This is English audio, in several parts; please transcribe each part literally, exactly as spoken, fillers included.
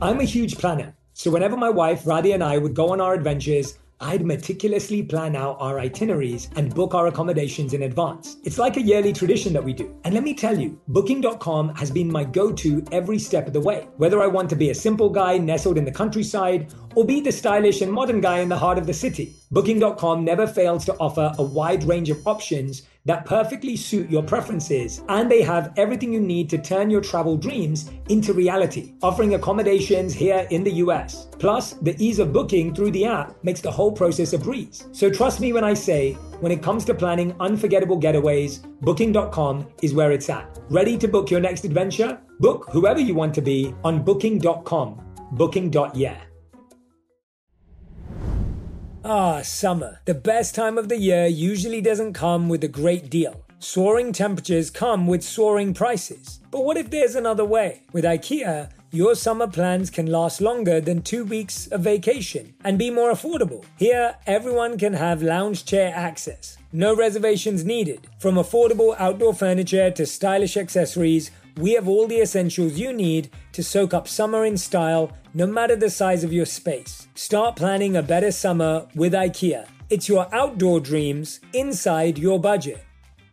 I'm a huge planner, so whenever my wife Radhi and I would go on our adventures, I'd meticulously plan out our itineraries and book our accommodations in advance. It's like a yearly tradition that we do. And let me tell you, booking dot com has been my go-to every step of the way. Whether I want to be a simple guy nestled in the countryside or be the stylish and modern guy in the heart of the city, booking dot com never fails to offer a wide range of options that perfectly suit your preferences, and they have everything you need to turn your travel dreams into reality, offering accommodations here in the U S. Plus, the ease of booking through the app makes the whole process a breeze. So trust me when I say, when it comes to planning unforgettable getaways, booking dot com is where it's at. Ready to book your next adventure? Book whoever you want to be on booking dot com. booking dot yeah. Ah, summer. The best time of the year usually doesn't come with a great deal. Soaring temperatures come with soaring prices. But what if there's another way? With IKEA, your summer plans can last longer than two weeks of vacation and be more affordable. Here, everyone can have lounge chair access. No reservations needed. From affordable outdoor furniture to stylish accessories, we have all the essentials you need to soak up summer in style, no matter the size of your space. Start planning a better summer with IKEA. It's your outdoor dreams inside your budget.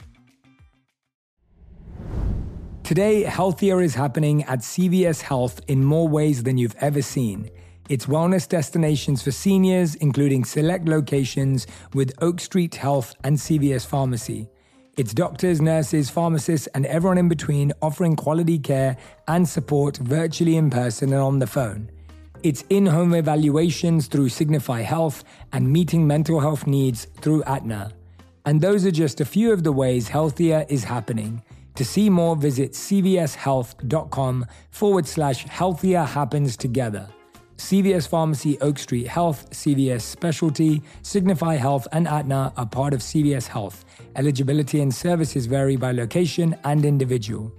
Today, healthier is happening at C V S Health in more ways than you've ever seen. It's wellness destinations for seniors, including select locations with Oak Street Health and C V S Pharmacy. It's doctors, nurses, pharmacists, and everyone in between offering quality care and support virtually in person and on the phone. It's in-home evaluations through Signify Health and meeting mental health needs through Aetna. And those are just a few of the ways healthier is happening. To see more, visit cvshealth.com forward slash healthier happens together. C V S Pharmacy, Oak Street Health, C V S Specialty, Signify Health, and Aetna are part of C V S Health. Eligibility and services vary by location and individual.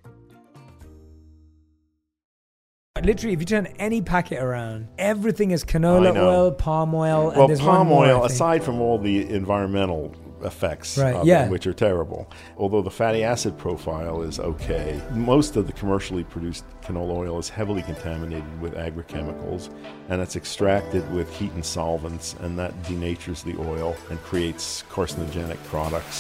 Literally, if you turn any packet around, everything is canola oil, palm oil, and well, there's palm one more, oil, aside from all the environmental effects, right, of yeah. it, which are terrible, although the fatty acid profile is okay, most of the commercially produced canola oil is heavily contaminated with agrochemicals, and it's extracted with heat and solvents, and that denatures the oil and creates carcinogenic products.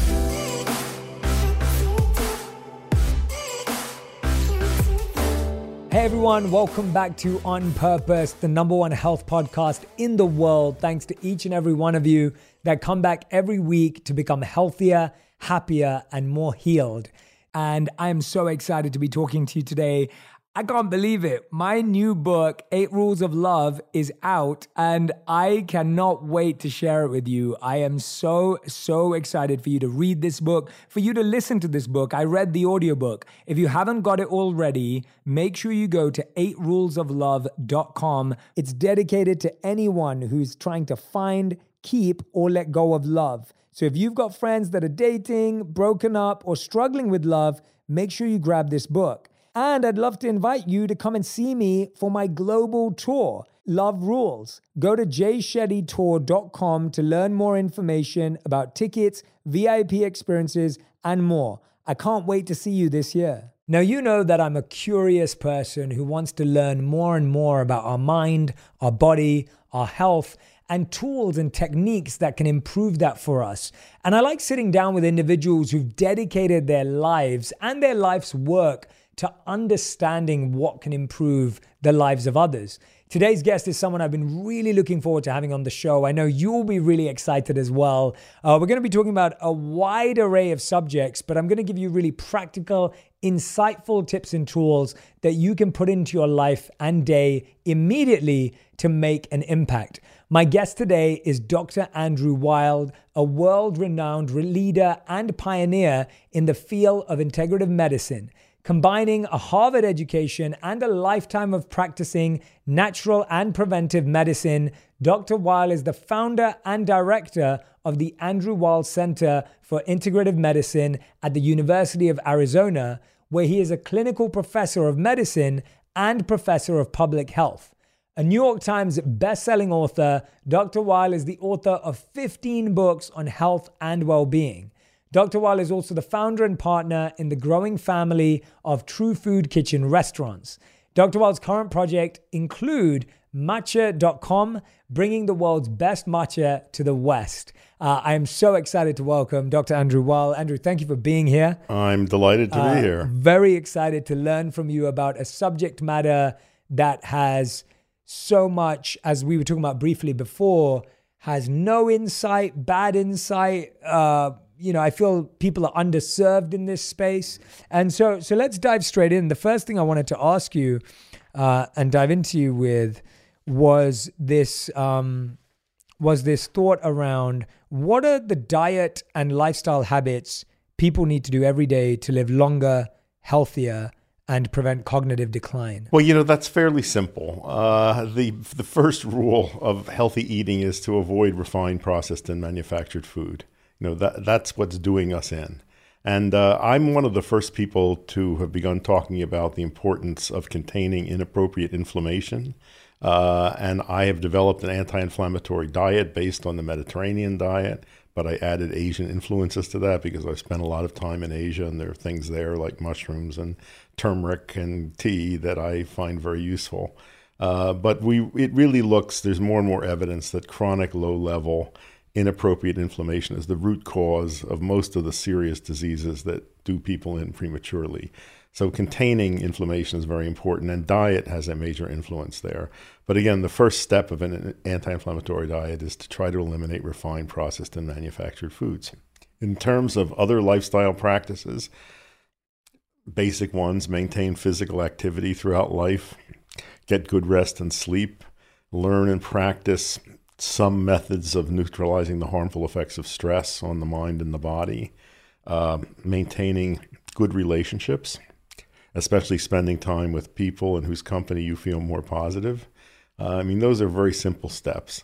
Hey everyone, welcome back to On Purpose, the number one health podcast in the world. Thanks to each and every one of you that come back every week to become healthier, happier, and more healed. And I'm so excited to be talking to you today. I can't believe it. My new book, Eight Rules of Love, is out and I cannot wait to share it with you. I am so, so excited for you to read this book, for you to listen to this book. I read the audiobook. If you haven't got it already, make sure you go to eight rules of love dot com. It's dedicated to anyone who's trying to find, keep, or let go of love. So if you've got friends that are dating, broken up, or struggling with love, make sure you grab this book. And I'd love to invite you to come and see me for my global tour, Love Rules. Go to jay shetty tour dot com to learn more information about tickets, V I P experiences, and more. I can't wait to see you this year. Now, you know that I'm a curious person who wants to learn more and more about our mind, our body, our health, and tools and techniques that can improve that for us. And I like sitting down with individuals who've dedicated their lives and their life's work to understanding what can improve the lives of others. Today's guest is someone I've been really looking forward to having on the show. I know you'll be really excited as well. Uh, we're going to be talking about a wide array of subjects, but I'm going to give you really practical, insightful tips and tools that you can put into your life and day immediately to make an impact. My guest today is Doctor Andrew Weil, a world-renowned leader and pioneer in the field of integrative medicine. Combining a Harvard education and a lifetime of practicing natural and preventive medicine, Doctor Weil is the founder and director of the Andrew Weil Center for Integrative Medicine at the University of Arizona, where he is a clinical professor of medicine and professor of public health. A New York Times best-selling author, Doctor Weil is the author of fifteen books on health and well-being. Doctor Weil is also the founder and partner in the growing family of True Food Kitchen restaurants. Doctor Well's current project include matcha dot com, bringing the world's best matcha to the West. Uh, I am so excited to welcome Doctor Andrew Well. Andrew, thank you for being here. I'm delighted to uh, be here. Very excited to learn from you about a subject matter that has so much, as we were talking about briefly before, has no insight, bad insight. Uh, you know, I feel people are underserved in this space. And so, so let's dive straight in. The first thing I wanted to ask you uh, and dive into you with was this, um, was this thought around what are the diet and lifestyle habits people need to do every day to live longer, healthier, and prevent cognitive decline? Well, you know, that's fairly simple. Uh, the the first rule of healthy eating is to avoid refined, processed, and manufactured food. You know, that that's what's doing us in. And uh, I'm one of the first people to have begun talking about the importance of containing inappropriate inflammation. Uh, and I have developed an anti-inflammatory diet based on the Mediterranean diet, but I added Asian influences to that because I spent a lot of time in Asia, and there are things there like mushrooms and turmeric and tea that I find very useful. Uh, but we it really looks, there's more and more evidence that chronic low-level inappropriate inflammation is the root cause of most of the serious diseases that do people in prematurely. So containing inflammation is very important, and diet has a major influence there. But again, the first step of an anti-inflammatory diet is to try to eliminate refined, processed, and manufactured foods. In terms of other lifestyle practices, basic ones: maintain physical activity throughout life, get good rest and sleep, learn and practice some methods of neutralizing the harmful effects of stress on the mind and the body, uh, maintaining good relationships, especially spending time with people in whose company you feel more positive. Uh, I mean, those are very simple steps.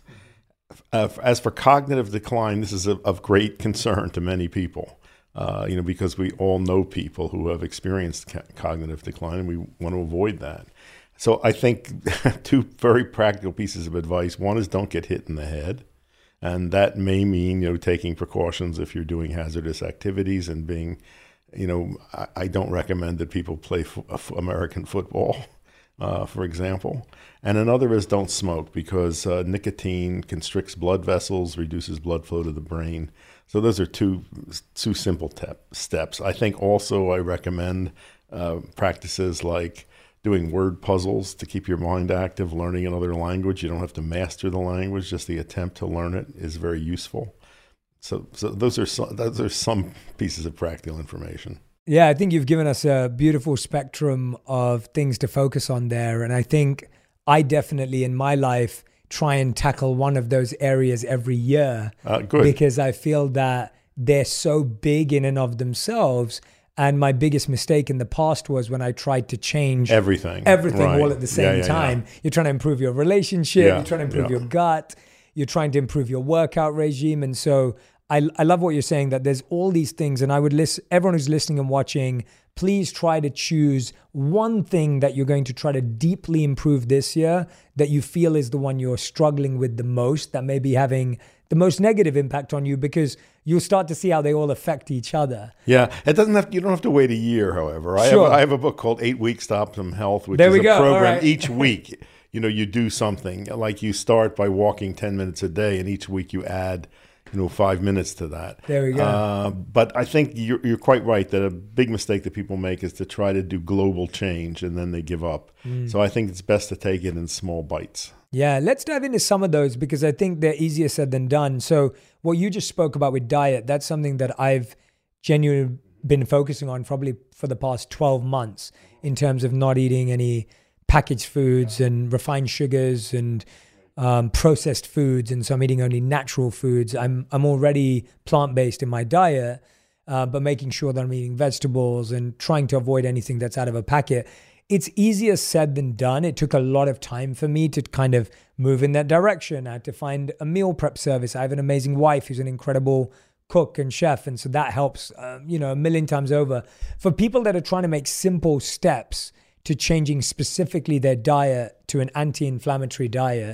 Uh, as for cognitive decline, this is of, of great concern to many people, uh, you know, because we all know people who have experienced ca- cognitive decline, and we want to avoid that. So I think two very practical pieces of advice. One is don't get hit in the head. And that may mean, you know, taking precautions if you're doing hazardous activities and being, you know, I, I don't recommend that people play f- American football, uh, for example. And another is don't smoke, because uh, nicotine constricts blood vessels, reduces blood flow to the brain. So those are two two simple te- steps. I think also I recommend uh, practices like doing word puzzles to keep your mind active, learning another language. You don't have to master the language, just the attempt to learn it is very useful. So, so those are some, those are some pieces of practical information. Yeah, I think you've given us a beautiful spectrum of things to focus on there. And I think I definitely in my life try and tackle one of those areas every year. Uh, good. Because I feel that they're so big in and of themselves. And my biggest mistake in the past was when I tried to change everything, everything right. all at the same yeah, yeah, time. Yeah. You're trying to improve your relationship. Yeah, you're trying to improve yeah. your gut. You're trying to improve your workout regime. And so I, I love what you're saying, that there's all these things. And I would list everyone who's listening and watching, please try to choose one thing that you're going to try to deeply improve this year that you feel is the one you're struggling with the most, that may be having the most negative impact on you, because you'll start to see how they all affect each other. Yeah, it doesn't have. You don't have to wait a year. However, I, sure. have, I have a book called Eight Weeks to Optimum Health, which there is we a go. program right. each week. You know, you do something like you start by walking ten minutes a day, and each week you add, you know, five minutes to that. There we go. Uh, but I think you're, you're quite right that a big mistake that people make is to try to do global change and then they give up. Mm. So I think it's best to take it in small bites. Yeah, let's dive into some of those because I think they're easier said than done. So what you just spoke about with diet, that's something that I've genuinely been focusing on probably for the past twelve months in terms of not eating any packaged foods and refined sugars and um, processed foods. And so I'm eating only natural foods. I'm I'm already plant-based in my diet, uh, but making sure that I'm eating vegetables and trying to avoid anything that's out of a packet. It's easier said than done. It took a lot of time for me to kind of move in that direction. I had to find a meal prep service. I have an amazing wife who's an incredible cook and chef. And so that helps, uh, you know, a million times over. For people that are trying to make simple steps to changing specifically their diet to an anti-inflammatory diet,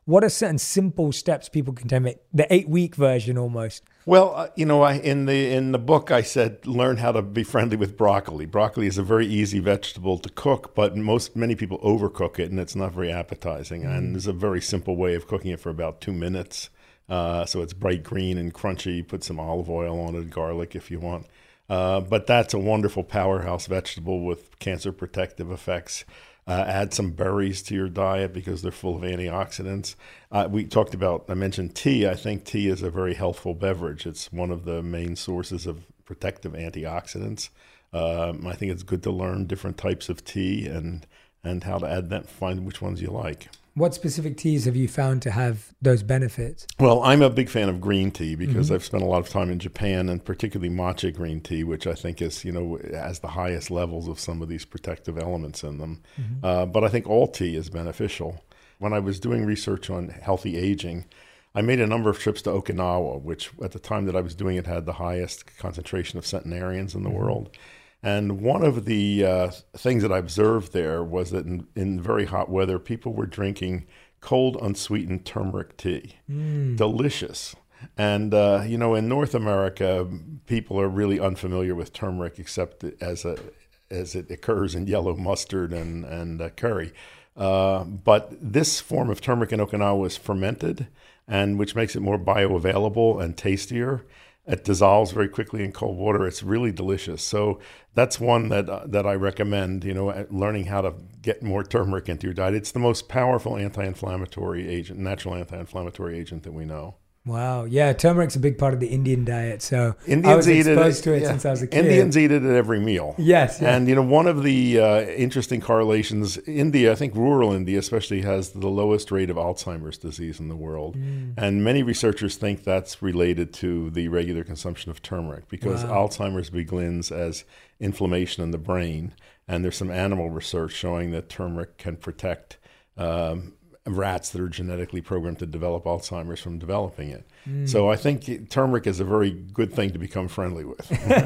what are certain simple steps people can take? The eight-week version almost. Well, uh, you know, I, in the in the book, I said learn how to be friendly with broccoli. Broccoli is a very easy vegetable to cook, but most many people overcook it, and it's not very appetizing. Mm. And there's a very simple way of cooking it for about two minutes. Uh, so it's bright green and crunchy. Put some olive oil on it, garlic if you want. Uh, but that's a wonderful powerhouse vegetable with cancer protective effects. Uh, add some berries to your diet because they're full of antioxidants. Uh, we talked about, I mentioned tea. I think tea is a very healthful beverage. It's one of the main sources of protective antioxidants. Um, I think it's good to learn different types of tea and and how to add them, find which ones you like. What specific teas have you found to have those benefits? Well, I'm a big fan of green tea because Mm-hmm. I've spent a lot of time in Japan, and particularly matcha green tea, which I think is, you know, has the highest levels of some of these protective elements in them. Mm-hmm. Uh, but I think all tea is beneficial. When I was doing research on healthy aging, I made a number of trips to Okinawa, which at the time that I was doing it had the highest concentration of centenarians in the Mm-hmm. world. And one of the uh, things that I observed there was that in, in very hot weather, people were drinking cold, unsweetened turmeric tea. Mm. Delicious. And, uh, you know, in North America, people are really unfamiliar with turmeric except as a as it occurs in yellow mustard and, and uh, curry. Uh, but this form of turmeric in Okinawa is fermented, and which makes it more bioavailable and tastier. It dissolves very quickly in cold water. It's really delicious. So that's one that uh, that I recommend, you know, learning how to get more turmeric into your diet. It's the most powerful anti-inflammatory agent, natural anti-inflammatory agent that we know. Wow. Yeah, turmeric's a big part of the Indian diet. So Indians I was eat exposed it, to it yeah. since I was a kid. Indians eat it at every meal. Yes. Yeah. And, you know, one of the uh, interesting correlations, India, I think rural India especially, has the lowest rate of Alzheimer's disease in the world. Mm. And many researchers think that's related to the regular consumption of turmeric because Wow. Alzheimer's begins as inflammation in the brain. And there's some animal research showing that turmeric can protect um, rats that are genetically programmed to develop Alzheimer's from developing it. Mm. So I think turmeric is a very good thing to become friendly with.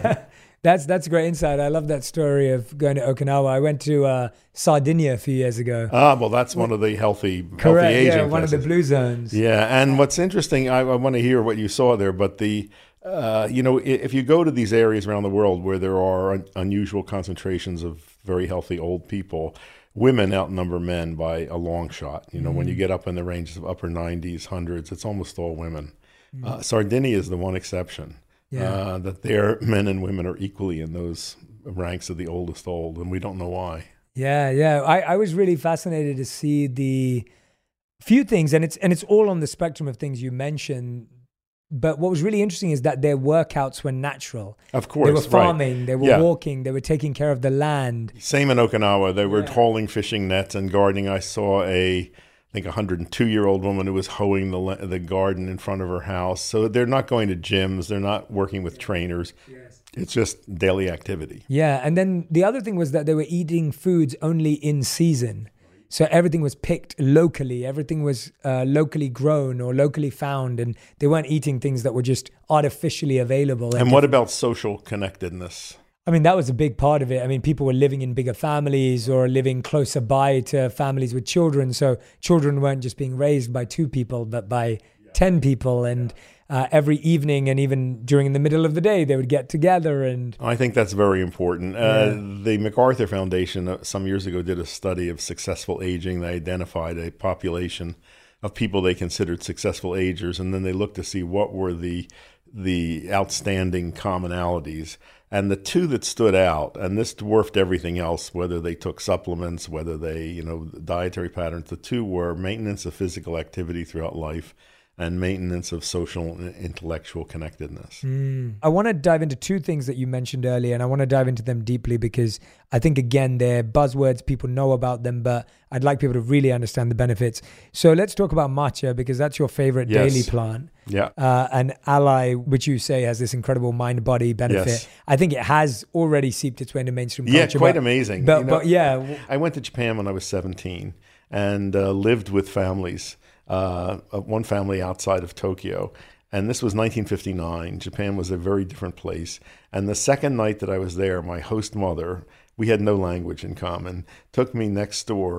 That's that's a great insight. I love that story of going to Okinawa. I went to uh, Sardinia a few years ago. Ah, well, that's one of the healthy, Correct. healthy aging Yeah, one places. of the blue zones. Yeah, and what's interesting, I, I want to hear what you saw there, but the, uh, you know, i- if you go to these areas around the world where there are un- unusual concentrations of very healthy old people, women outnumber men by a long shot. You know, when you get up in the ranges of upper nineties, hundreds, it's almost all women. Uh, Sardinia is the one exception. Yeah. Uh, that their men and women are equally in those ranks of the oldest old, and we don't know why. Yeah, yeah. I, I was really fascinated to see the few things, and it's and it's all on the spectrum of things you mentioned. But what was really interesting is that their workouts were natural. Of course, They were right. farming, they were Yeah. walking, they were taking care of the land. Same in Okinawa. They were Yeah. hauling fishing nets and gardening. I saw a, I think, a one hundred two year old woman who was hoeing the la- the garden in front of her house. So they're not going to gyms. They're not working with trainers. It's just daily activity. Yeah, and then the other thing was that they were eating foods only in season. So everything was picked locally. Everything was uh, locally grown or locally found, and they weren't eating things that were just artificially available. And what about social connectedness? I mean, that was a big part of it. I mean, people were living in bigger families or living closer by to families with children. So children weren't just being raised by two people, but by ten people. And uh, every evening and even during the middle of the day, they would get together. And I think that's very important. Uh, the MacArthur Foundation uh, some years ago did a study of successful aging. They identified a population of people they considered successful agers, and then they looked to see what were the the outstanding commonalities. And the two that stood out, and this dwarfed everything else, whether they took supplements, whether they, you know, dietary patterns, the two were maintenance of physical activity throughout life and maintenance of social and intellectual connectedness. Mm. I want to dive into two things that you mentioned earlier, and I want to dive into them deeply because I think, again, they're buzzwords. People know about them, but I'd like people to really understand the benefits. So let's talk about matcha because that's your favorite Yes. daily plant. Yeah. Uh, and ally, which you say has this incredible mind-body benefit. Yes. I think it has already seeped its way into mainstream Yeah, culture. quite but, amazing. But, You know, but yeah, I went to Japan when I was seventeen and uh, lived with families, uh, one family outside of Tokyo. And this was nineteen fifty-nine. Japan was a very different place. And the second night that I was there, my host mother, we had no language in common, took me next door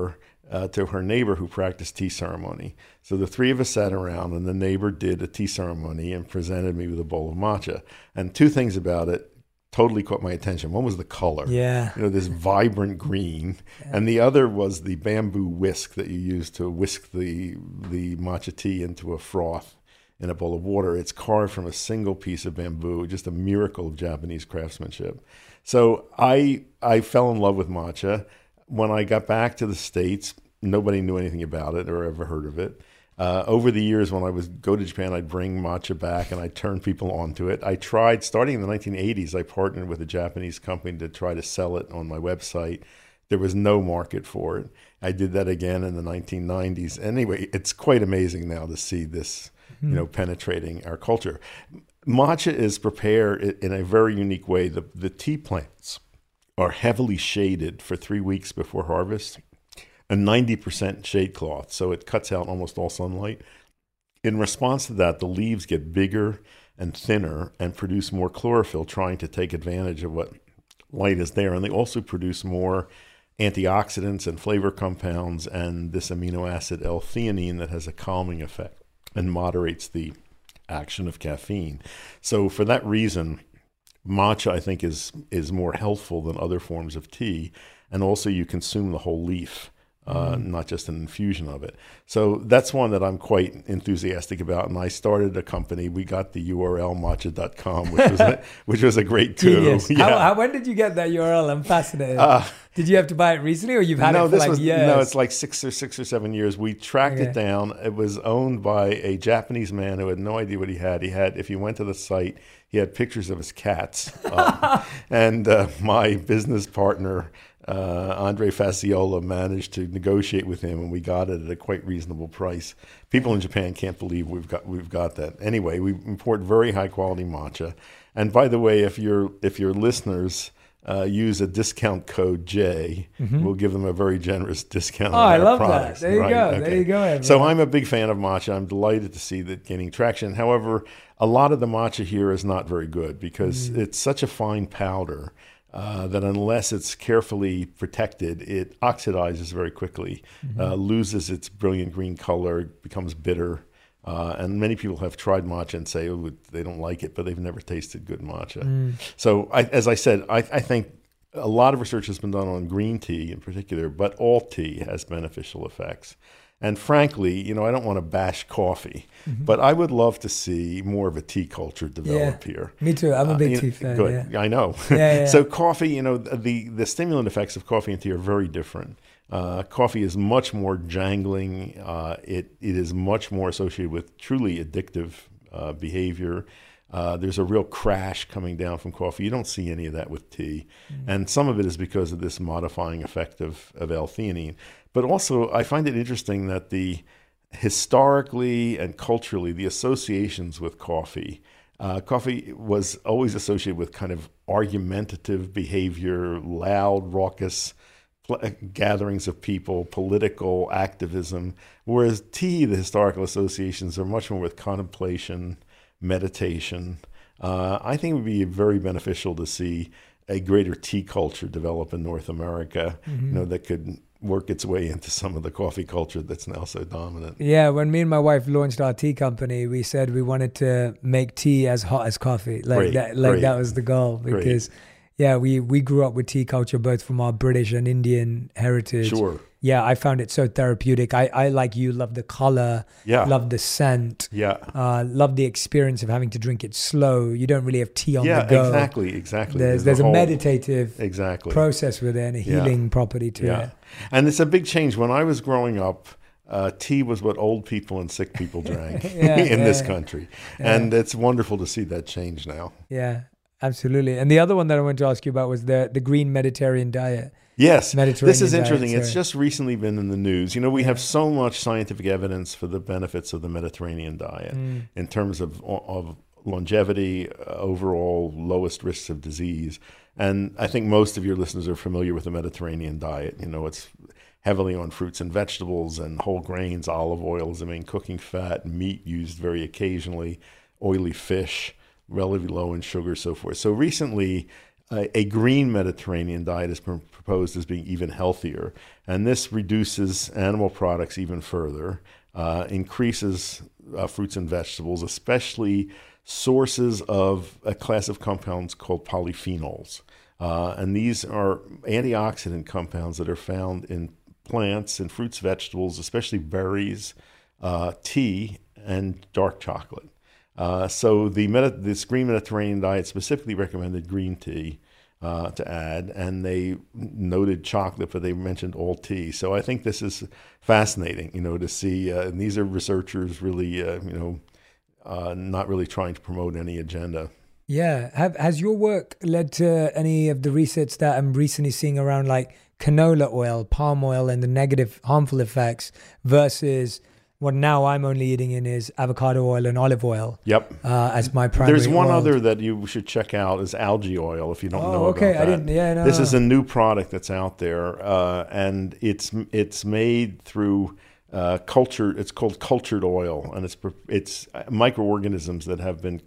uh, to her neighbor who practiced tea ceremony. So the three of us sat around, and the neighbor did a tea ceremony and presented me with a bowl of matcha. And two things about it totally caught my attention. One was the color, yeah, you know, this vibrant green, yeah. and the other was the bamboo whisk that you use to whisk the the matcha tea into a froth in a bowl of water. It's carved from a single piece of bamboo, just a miracle of Japanese craftsmanship. So I I fell in love with matcha. When I got back to the States, nobody knew anything about it or ever heard of it. Uh, over the years, when I would go to Japan, I'd bring matcha back and I'd turn people onto it. I tried, starting in the nineteen eighties, I partnered with a Japanese company to try to sell it on my website. There was no market for it. I did that again in the nineteen nineties. Anyway, it's quite amazing now to see this, mm-hmm. you know, penetrating our culture. Matcha is prepared in a very unique way. The, the tea plants are heavily shaded for three weeks before harvest. A ninety percent shade cloth, so it cuts out almost all sunlight. In response to that, the leaves get bigger and thinner and produce more chlorophyll, trying to take advantage of what light is there. And they also produce more antioxidants and flavor compounds and this amino acid L-theanine that has a calming effect and moderates the action of caffeine. So for that reason, matcha, I think, is is more healthful than other forms of tea. And also you consume the whole leaf. Uh, mm. Not just an infusion of it. So that's one that I'm quite enthusiastic about. And I started a company. We got the U R L matcha dot com, which was a, which was a great tool. Yeah. How, how, when did you get that U R L? I'm fascinated. Uh, did you have to buy it recently, or you've had no, it for this like was, years? No, it's like six or six or seven years. We tracked okay. it down. It was owned by a Japanese man who had no idea what he had. He had, if you went to the site, he had pictures of his cats. Um, and uh, my business partner, Uh, Andre Fasciola, managed to negotiate with him, and we got it at a quite reasonable price. People in Japan can't believe we've got we've got that. Anyway, we import very high quality matcha. And by the way, if your if your listeners uh, use a discount code J, mm-hmm. we'll give them a very generous discount. Oh, on I our love products. that. There you right? go. Okay. There you go. Everyone. So I'm a big fan of matcha. I'm delighted to see that gaining traction. However, a lot of the matcha here is not very good because mm. it's such a fine powder. Uh, that unless it's carefully protected, it oxidizes very quickly, mm-hmm. uh, loses its brilliant green color, becomes bitter. Uh, and many people have tried matcha and say, oh, they don't like it, but they've never tasted good matcha. Mm. So I, as I said, I, I think a lot of research has been done on green tea in particular, but all tea has beneficial effects. And frankly, you know, I don't want to bash coffee, mm-hmm. but I would love to see more of a tea culture develop yeah, here. Me too. I'm a big uh, tea fan. Good. Yeah. I know. Yeah, yeah. So coffee, you know, the, the stimulant effects of coffee and tea are very different. Uh, coffee is much more jangling. Uh, it it is much more associated with truly addictive uh, behavior. Uh, there's a real crash coming down from coffee. You don't see any of that with tea. Mm-hmm. And some of it is because of this modifying effect of, of L-theanine. But also, I find it interesting that the historically and culturally, the associations with coffee, uh, coffee was always associated with kind of argumentative behavior, loud, raucous pl- gatherings of people, political activism, whereas tea, the historical associations are much more with contemplation, meditation. Uh, I think it would be very beneficial to see a greater tea culture develop in North America, mm-hmm. you know, that could work its way into some of the coffee culture that's now so dominant. Yeah, when me and my wife launched our tea company, we said we wanted to make tea as hot as coffee. Like great, that like great. that was the goal. Because great. yeah, we, we grew up with tea culture both from our British and Indian heritage. Sure. Yeah, I found it so therapeutic. I, I like you, love the color, yeah. love the scent, yeah, uh, love the experience of having to drink it slow. You don't really have tea on yeah, the go. Yeah, exactly, exactly. There's, there's, there's a, whole, meditative exactly. process with it and a healing yeah. property to yeah. it. And it's a big change. When I was growing up, uh, tea was what old people and sick people drank yeah, in yeah, this yeah. country. Yeah. And it's wonderful to see that change now. Yeah, absolutely. And the other one that I wanted to ask you about was the, the green Mediterranean diet. Yes, this is interesting. Diet, it's just recently been in the news. You know, we yeah. have so much scientific evidence for the benefits of the Mediterranean diet mm. in terms of, of longevity, uh, overall lowest risks of disease. And I think most of your listeners are familiar with the Mediterranean diet. You know, it's heavily on fruits and vegetables and whole grains, olive oil is the main cooking fat, meat used very occasionally, oily fish, relatively low in sugar, so forth. So recently, a, a green Mediterranean diet is pr- proposed as being even healthier. And this reduces animal products even further, uh, increases uh, fruits and vegetables, especially sources of a class of compounds called polyphenols. Uh, and these are antioxidant compounds that are found in plants and fruits, vegetables, especially berries, uh, tea, and dark chocolate. Uh, so the Medi- this green Mediterranean diet specifically recommended green tea uh, to add, and they noted chocolate, but they mentioned all tea. So I think this is fascinating, you know, to see. Uh, and these are researchers really, uh, you know, uh, not really trying to promote any agenda. Yeah. Have, has your work led to any of the research that I'm recently seeing around like canola oil, palm oil, and the negative harmful effects versus what now I'm only eating in is avocado oil and olive oil? Yep. Uh, as my primary There's one oil. other that you should check out is algae oil, if you don't oh, know okay. about that. I didn't, yeah, no. This is a new product that's out there, uh, and it's it's made through uh, culture. It's called cultured oil, and it's it's microorganisms that have been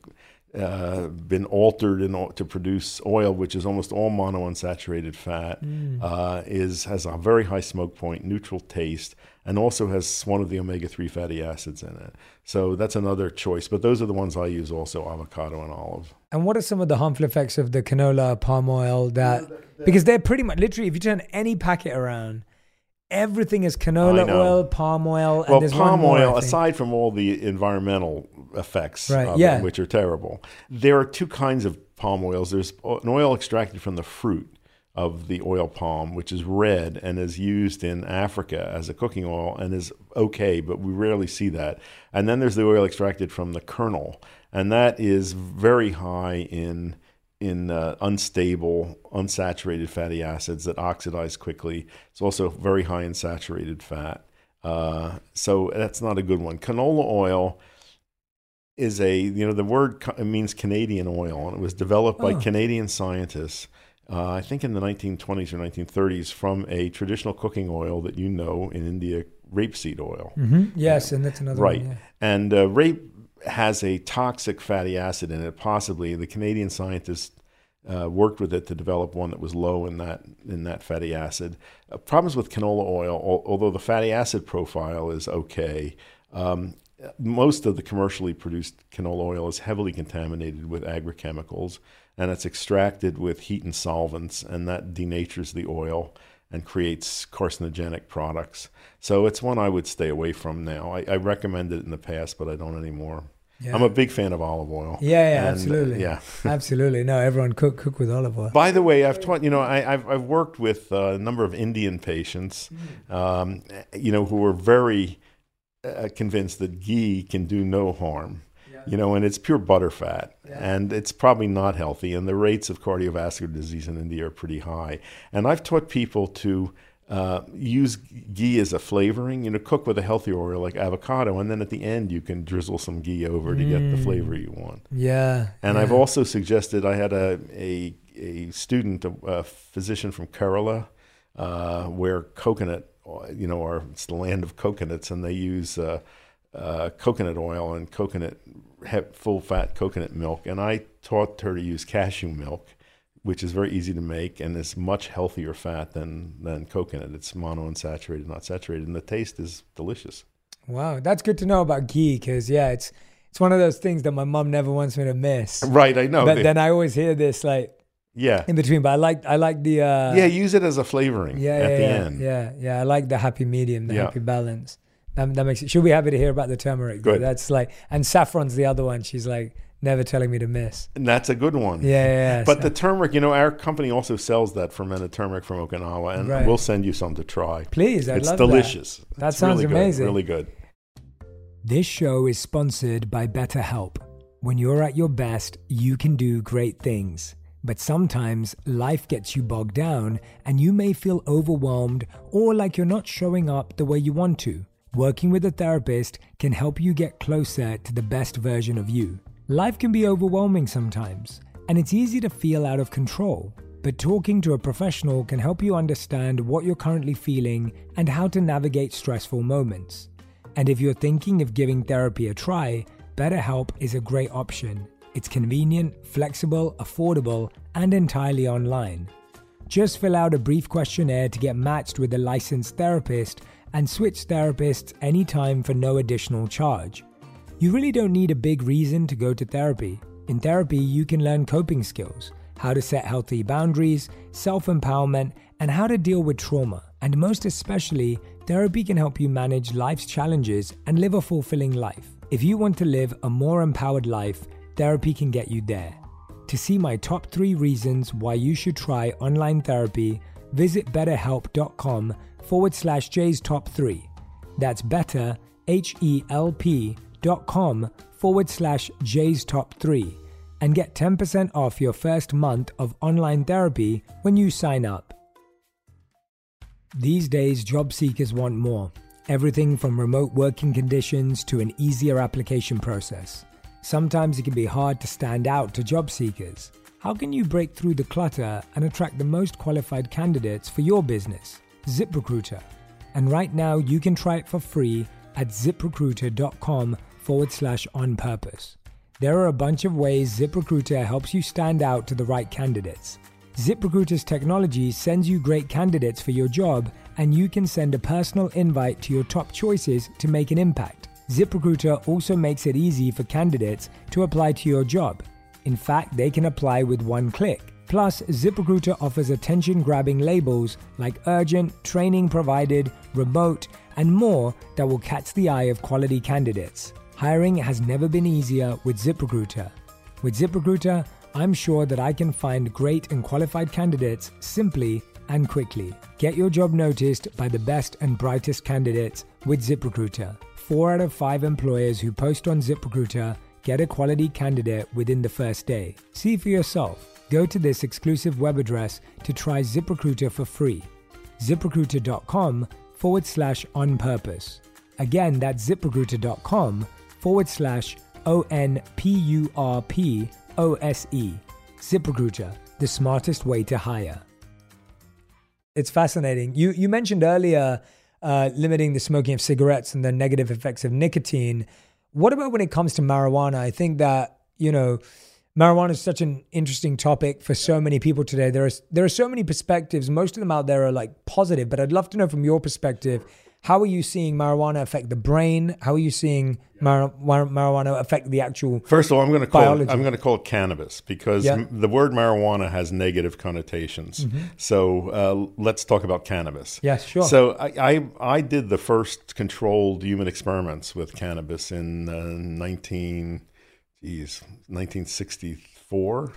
uh, been altered in, to produce oil, which is almost all monounsaturated fat. Mm. Uh, is has a very high smoke point, neutral taste, and also has one of the omega three fatty acids in it. So that's another choice. But those are the ones I use also, avocado and olive. And what are some of the harmful effects of the canola, palm oil? That because they're pretty much, literally, if you turn any packet around, everything is canola oil, palm oil, and well, there's palm one more, oil, aside from all the environmental effects, right, of yeah. it, which are terrible, there are two kinds of palm oils. There's an oil extracted from the fruit of the oil palm, which is red and is used in Africa as a cooking oil and is okay, but we rarely see that. And then there's the oil extracted from the kernel, and that is very high in in uh, unstable, unsaturated fatty acids that oxidize quickly. It's also very high in saturated fat. Uh, so that's not a good one. Canola oil is a, you know, the word co- means Canadian oil, and it was developed by oh. Canadian scientists, uh, I think in the nineteen twenties or nineteen thirties, from a traditional cooking oil that you know in India, rapeseed oil. Mm-hmm. Yes, and that's another right. one. Right. Yeah. And uh, rape has a toxic fatty acid in it, possibly. The Canadian scientists uh, worked with it to develop one that was low in that in that fatty acid. Uh, problems with canola oil, al- although the fatty acid profile is okay, um, most of the commercially produced canola oil is heavily contaminated with agrochemicals, and it's extracted with heat and solvents, and that denatures the oil and creates carcinogenic products. So it's one I would stay away from now. I, I recommended it in the past, but I don't anymore. Yeah. I'm a big fan of olive oil. Yeah, yeah, and, absolutely. Yeah, absolutely. No, everyone cook cook with olive oil. By the way, I've taught. You know, I, I've I've worked with a number of Indian patients, um, you know, who are very uh, convinced that ghee can do no harm. You know, and it's pure butter fat, yeah. and it's probably not healthy, and the rates of cardiovascular disease in India are pretty high. And I've taught people to uh, use ghee as a flavoring, you know, cook with a healthier oil like avocado, and then at the end you can drizzle some ghee over to mm. get the flavor you want. Yeah. And yeah. I've also suggested, I had a a, a student, a, a physician from Kerala, uh, where coconut, you know, are, it's the land of coconuts, and they use uh, uh, coconut oil and coconut full-fat coconut milk, and I taught her to use cashew milk, which is very easy to make and is much healthier fat than than coconut. It's monounsaturated, not saturated, and the taste is delicious. Wow, that's good to know about ghee, because yeah, it's it's one of those things that my mom never wants me to miss. Right, I know. But they, then I always hear this like yeah in between. But I like I like the uh, yeah use it as a flavoring yeah, at yeah, the yeah, end. Yeah, yeah, I like the happy medium, the yeah. happy balance. That, that makes it. She'll be happy to hear about the turmeric. Good. That's like, and saffron's the other one. She's like never telling me to miss. And that's a good one. Yeah, yeah. yeah. But so. the turmeric, you know, our company also sells that fermented turmeric from Okinawa, and right. we'll send you some to try. Please, I'd it's love delicious. that. That it's sounds really amazing. Good, really good. This show is sponsored by BetterHelp. When you're at your best, you can do great things. But sometimes life gets you bogged down, and you may feel overwhelmed or like you're not showing up the way you want to. Working with a therapist can help you get closer to the best version of you. Life can be overwhelming sometimes, and it's easy to feel out of control. But talking to a professional can help you understand what you're currently feeling and how to navigate stressful moments. And if you're thinking of giving therapy a try, BetterHelp is a great option. It's convenient, flexible, affordable, and entirely online. Just fill out a brief questionnaire to get matched with a licensed therapist and switch therapists anytime for no additional charge. You really don't need a big reason to go to therapy. In therapy, you can learn coping skills, how to set healthy boundaries, self-empowerment, and how to deal with trauma. And most especially, therapy can help you manage life's challenges and live a fulfilling life. If you want to live a more empowered life, therapy can get you there. To see my top three reasons why you should try online therapy, visit betterhelp.com forward slash J's top three. That's better, H-E-L-P dot com forward slash J's top three. And get ten percent off your first month of online therapy when you sign up. These days, job seekers want more. Everything from remote working conditions to an easier application process. Sometimes it can be hard to stand out to job seekers. How can you break through the clutter and attract the most qualified candidates for your business? ZipRecruiter. And right now you can try it for free at ziprecruiter.com forward slash on purpose. There are a bunch of ways ZipRecruiter helps you stand out to the right candidates. ZipRecruiter's technology sends you great candidates for your job, and you can send a personal invite to your top choices to make an impact. ZipRecruiter also makes it easy for candidates to apply to your job. In fact, they can apply with one click. Plus, ZipRecruiter offers attention-grabbing labels like urgent, training provided, remote, and more that will catch the eye of quality candidates. Hiring has never been easier with ZipRecruiter. With ZipRecruiter, I'm sure that I can find great and qualified candidates simply and quickly. Get your job noticed by the best and brightest candidates with ZipRecruiter. Four out of five employers who post on ZipRecruiter get a quality candidate within the first day. See for yourself. Go to this exclusive web address to try ZipRecruiter for free. ZipRecruiter.com forward slash on purpose. Again, that's ZipRecruiter.com forward slash O-N-P-U-R-P O S E. ZipRecruiter, the smartest way to hire. It's fascinating. You you mentioned earlier uh, limiting the smoking of cigarettes and the negative effects of nicotine. What about when it comes to marijuana? I think that, you know, marijuana is such an interesting topic for so many people today. There are, there are so many perspectives. Most of them out there are like positive, but I'd love to know from your perspective, how are you seeing marijuana affect the brain? How are you seeing mar- mar- marijuana affect the actual First of all, I'm going to call biology? it, I'm going to call it cannabis because Yeah. m- the word marijuana has negative connotations. Mm-hmm. So uh, let's talk about cannabis. Yes, sure. So I, I I did the first controlled human experiments with cannabis in uh, nineteen, geez, nineteen sixty-four.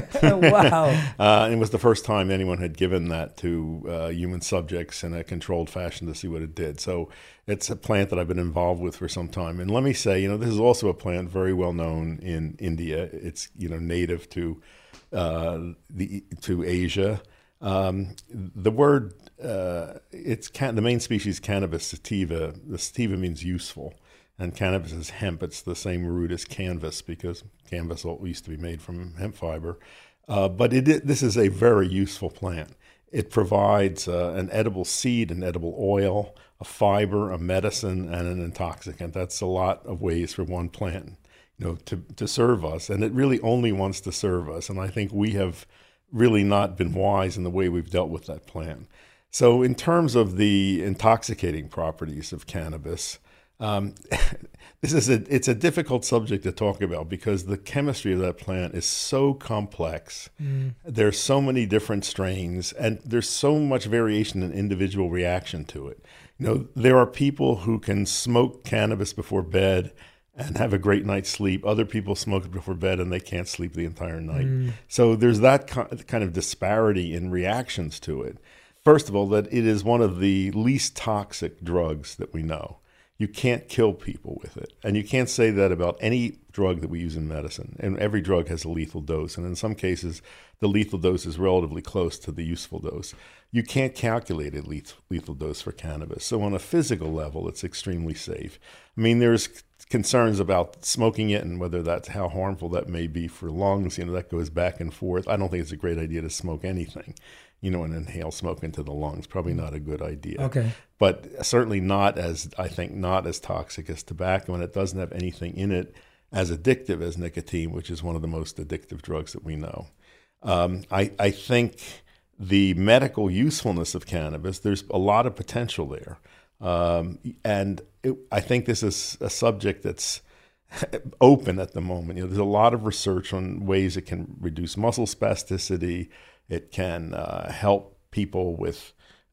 Wow. Uh, it was the first time anyone had given that to uh, human subjects in a controlled fashion to see what it did. So it's a plant that I've been involved with for some time. And let me say, you know, this is also a plant very well known in India. It's, you know, native to uh, the to Asia. Um, the word, uh, it's can- the main species, Cannabis sativa. The sativa means useful. And cannabis is hemp. It's the same root as canvas because canvas used to be made from hemp fiber. Uh, but it, this is a very useful plant. It provides uh, an edible seed, an edible oil, a fiber, a medicine, and an intoxicant. That's a lot of ways for one plant, you know, to, to serve us. And it really only wants to serve us. And I think we have really not been wise in the way we've dealt with that plant. So in terms of the intoxicating properties of cannabis, Um, this is a, it's a difficult subject to talk about because the chemistry of that plant is so complex. Mm. There's so many different strains and there's so much variation in individual reaction to it. You know, there are people who can smoke cannabis before bed and have a great night's sleep. Other people smoke it before bed and they can't sleep the entire night. Mm. So there's that kind of disparity in reactions to it. First of all, that it is one of the least toxic drugs that we know. You can't kill people with it. And you can't say that about any drug that we use in medicine. And every drug has a lethal dose. And in some cases, the lethal dose is relatively close to the useful dose. You can't calculate a lethal dose for cannabis. So on a physical level, it's extremely safe. I mean, there's concerns about smoking it and whether that's how harmful that may be for lungs. You know, that goes back and forth. I don't think it's a great idea to smoke anything, you know, and inhale smoke into the lungs. Probably not a good idea. Okay. But certainly not as, I think, not as toxic as tobacco, and it doesn't have anything in it as addictive as nicotine, which is one of the most addictive drugs that we know. Um, I, I think the medical usefulness of cannabis, there's a lot of potential there. Um, and it, I think this is a subject that's open at the moment. You know, there's a lot of research on ways it can reduce muscle spasticity. It can uh, help people with,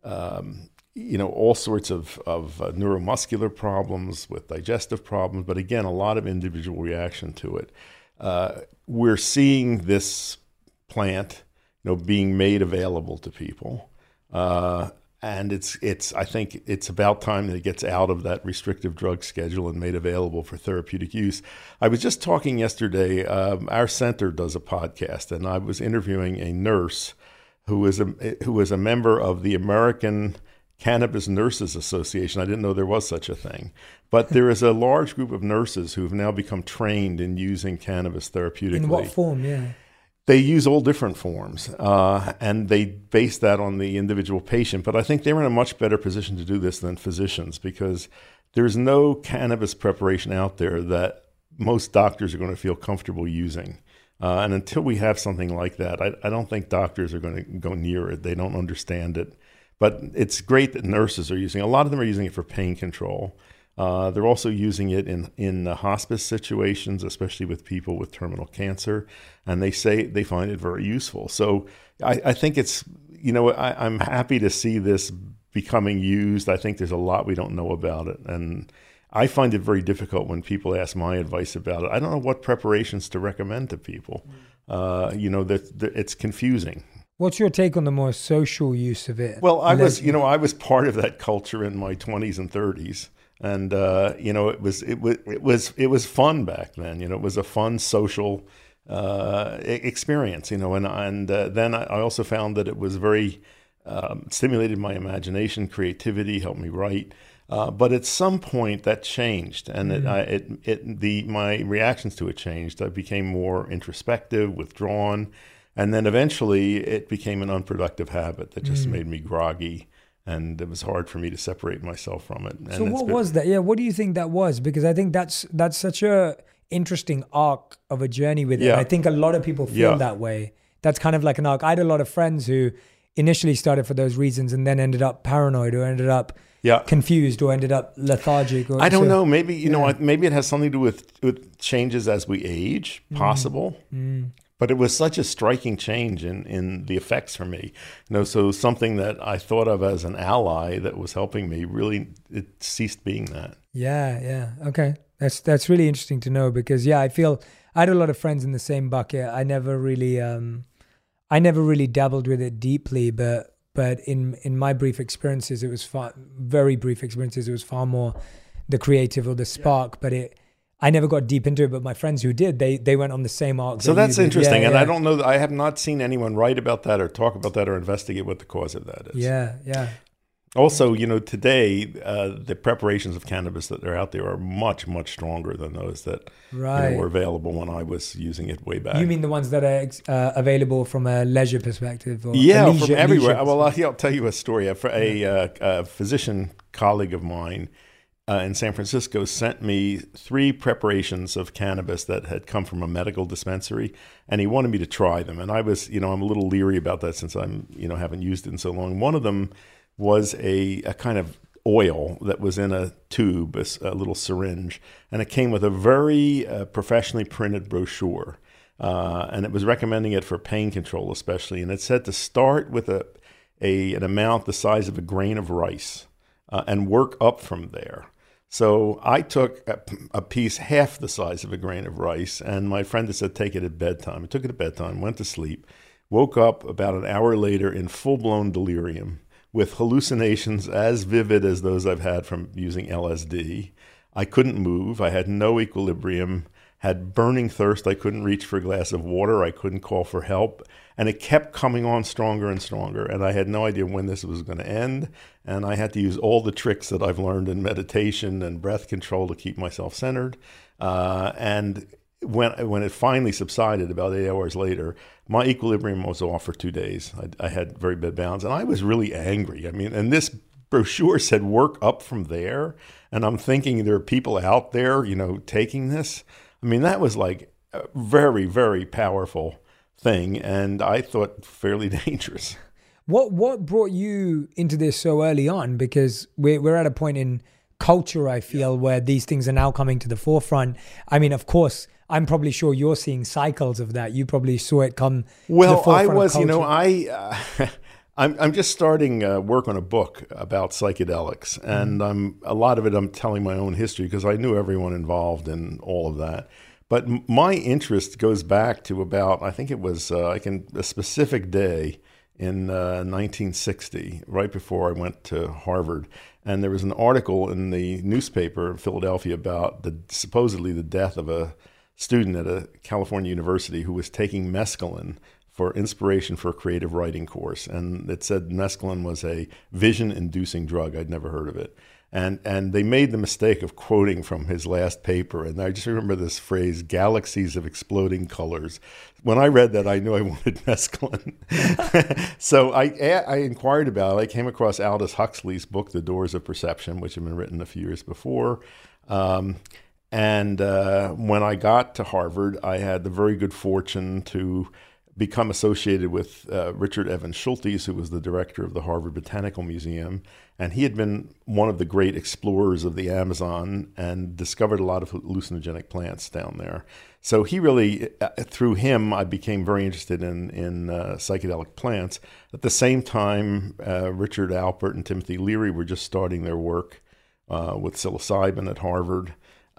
um, you know, all sorts of, of uh, neuromuscular problems, with digestive problems. But again, a lot of individual reaction to it. Uh, we're seeing this plant, you know, being made available to people. Uh, And it's, it's. I think it's about time that it gets out of that restrictive drug schedule and made available for therapeutic use. I was just talking yesterday, um, our center does a podcast, and I was interviewing a nurse who is a, who was a member of the American Cannabis Nurses Association. I didn't know there was such a thing. But there is a large group of nurses who have now become trained in using cannabis therapeutically. In what form, yeah? They use all different forms, uh, and they base that on the individual patient. But I think they're in a much better position to do this than physicians, because there's no cannabis preparation out there that most doctors are going to feel comfortable using. Uh, and until we have something like that, I, I don't think doctors are going to go near it. They don't understand it. But it's great that nurses are using it. A lot of them are using it for pain control. Uh, they're also using it in, in uh, hospice situations, especially with people with terminal cancer, and they say they find it very useful. So I, I think it's, you know, I, I'm happy to see this becoming used. I think there's a lot we don't know about it, and I find it very difficult when people ask my advice about it. I don't know what preparations to recommend to people. Uh, you know, that, that it's confusing. What's your take on the more social use of it? Well, I was, you know, I was part of that culture in my twenties and thirties. And, uh, you know, it was, it was, it was, it was fun back then. You know, it was a fun social uh, experience, you know, and, and uh, then I also found that it was very, um, stimulated my imagination, creativity, helped me write. Uh, but at some point that changed, and mm-hmm. it, I, it, it, the, my reactions to it changed. I became more introspective, withdrawn, and then eventually it became an unproductive habit that just mm-hmm. made me groggy. And it was hard for me to separate myself from it. And so what been, was that? Yeah, what do you think that was? Because I think that's that's such a interesting arc of a journey with it. Yeah. I think a lot of people feel yeah. that way. That's kind of like an arc. I had a lot of friends who initially started for those reasons and then ended up paranoid or ended up yeah. confused or ended up lethargic. Or, I don't so, know. Maybe, you yeah. know, maybe it has something to do with, with changes as we age, possible. Mm. Mm. But it was such a striking change in, in the effects for me. You know, so something that I thought of as an ally that was helping me, really, it ceased being that. Yeah, yeah. Okay. That's that's really interesting to know, because, yeah, I feel I had a lot of friends in the same bucket. I never really um, I never really dabbled with it deeply, but but in, in my brief experiences, it was far, very brief experiences, it was far more the creative or the spark, yeah. but it I never got deep into it, but my friends who did, they they went on the same arc. So that's interesting, yeah, and yeah. I don't know, I have not seen anyone write about that or talk about that or investigate what the cause of that is. Yeah, yeah. Also, you know, today, uh, the preparations of cannabis that are out there are much, much stronger than those that right. you know, were available when I was using it way back. You mean the ones that are uh, available from a leisure perspective? Or yeah, leisure, from everywhere. Leisure well, I'll, I'll tell you a story. A, a, uh, a physician colleague of mine uh, in San Francisco sent me three preparations of cannabis that had come from a medical dispensary, and he wanted me to try them. And I was, you know, I'm a little leery about that since I'm, you know, haven't used it in so long. One of them was a, a kind of oil that was in a tube, a, a little syringe, and it came with a very uh, professionally printed brochure, uh, and it was recommending it for pain control especially, and it said to start with a, a an amount the size of a grain of rice uh, and work up from there. So I took a, a piece half the size of a grain of rice, and my friend had said take it at bedtime. I took it at bedtime, went to sleep, woke up about an hour later in full-blown delirium, with hallucinations as vivid as those I've had from using L S D. I couldn't move. I had no equilibrium, had burning thirst. I couldn't reach for a glass of water. I couldn't call for help. And it kept coming on stronger and stronger. And I had no idea when this was going to end. And I had to use all the tricks that I've learned in meditation and breath control to keep myself centered. Uh, and when when it finally subsided about eight hours later, my equilibrium was off for two days. I, I had very bad balance, and I was really angry. I mean, and this brochure said work up from there, and I'm thinking there are people out there, you know, taking this. I mean, that was like a very, very powerful thing, and I thought fairly dangerous. What what brought you into this so early on? Because we're, we're at a point in culture, I feel, where these things are now coming to the forefront. I mean, of course, I'm probably sure you're seeing cycles of that. You probably saw it come well, to the I forefront was, of you know, culture. I, uh, I'm, I'm just starting uh, work on a book about psychedelics. And Mm. I'm, a lot of it, I'm telling my own history because I knew everyone involved in all of that. But m- my interest goes back to about, I think it was uh, I can, a specific day in uh, nineteen sixty, right before I went to Harvard. And there was an article in the newspaper in Philadelphia about the supposedly the death of a student at a California university who was taking mescaline for inspiration for a creative writing course. And it said mescaline was a vision-inducing drug. I'd never heard of it. And and they made the mistake of quoting from his last paper. And I just remember this phrase, galaxies of exploding colors. When I read that, I knew I wanted mescaline. So I, I inquired about it. I came across Aldous Huxley's book, The Doors of Perception, which had been written a few years before. Um, and uh, when I got to Harvard, I had the very good fortune to become associated with uh, Richard Evans Schultes, who was the director of the Harvard Botanical Museum. And he had been one of the great explorers of the Amazon and discovered a lot of hallucinogenic plants down there. So he really, uh, through him, I became very interested in, in uh, psychedelic plants. At the same time, uh, Richard Alpert and Timothy Leary were just starting their work uh, with psilocybin at Harvard.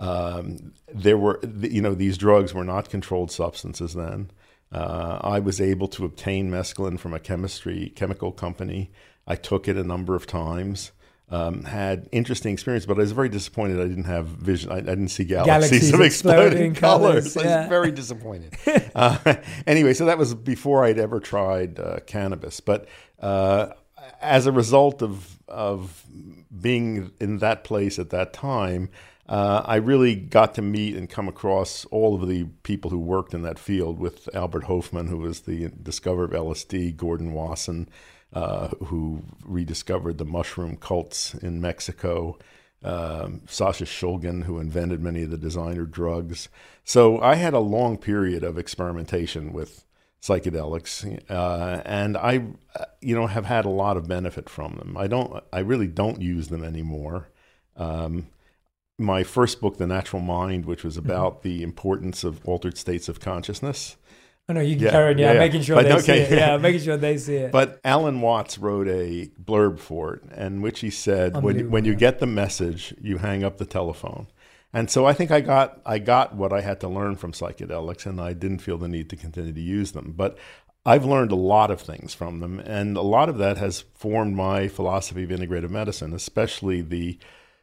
Um, there were, you know, these drugs were not controlled substances then. Uh, I was able to obtain mescaline from a chemistry chemical company. I took it a number of times, um, had interesting experience, but I was very disappointed I didn't have vision. I, I didn't see galaxies, galaxies of exploding, exploding colors. colors. Yeah. I was very disappointed. uh, anyway, so that was before I'd ever tried uh, cannabis. But uh, as a result of of being in that place at that time, Uh, I really got to meet and come across all of the people who worked in that field, with Albert Hofmann, who was the discoverer of L S D, Gordon Wasson, uh, who rediscovered the mushroom cults in Mexico, um, Sasha Shulgin, who invented many of the designer drugs. So I had a long period of experimentation with psychedelics, uh, and I, you know, have had a lot of benefit from them. I don't, I really don't use them anymore. Um, My first book, The Natural Mind, which was about mm-hmm. the importance of altered states of consciousness. Oh, no, you can yeah, carry on. Yeah, yeah, making sure but, they okay. see it. Yeah, making sure they see it. But Alan Watts wrote a blurb for it, in which he said, when, when you get the message, you hang up the telephone. And so I think I got I got what I had to learn from psychedelics, and I didn't feel the need to continue to use them. But I've learned a lot of things from them, and a lot of that has formed my philosophy of integrative medicine, especially the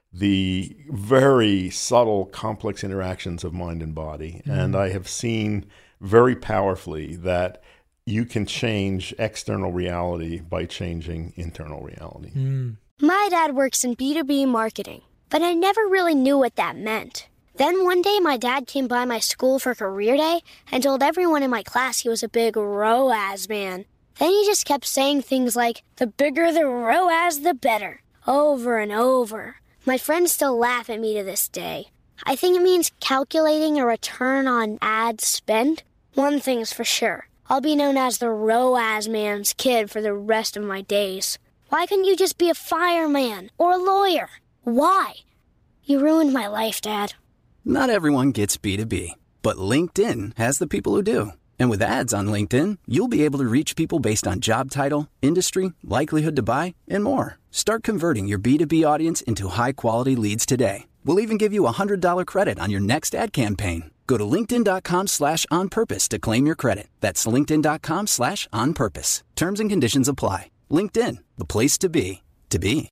the very subtle, complex interactions of mind and body. Mm-hmm. And I have seen very powerfully that you can change external reality by changing internal reality. Mm. My dad works in B two B marketing, but I never really knew what that meant. Then one day my dad came by my school for career day and told everyone in my class he was a big R O A S man. Then he just kept saying things like, the bigger the R O A S, the better, over and over. My friends still laugh at me to this day. I think it means calculating a return on ad spend. One thing's for sure. I'll be known as the R O A S man's kid for the rest of my days. Why couldn't you just be a fireman or a lawyer? Why? You ruined my life, Dad. Not everyone gets B two B, but LinkedIn has the people who do. And with ads on LinkedIn, you'll be able to reach people based on job title, industry, likelihood to buy, and more. Start converting your B two B audience into high-quality leads today. We'll even give you a one hundred dollars credit on your next ad campaign. Go to linkedin.com slash on purpose to claim your credit. That's linkedin.com slash on purpose. Terms and conditions apply. LinkedIn, the place to be, to be.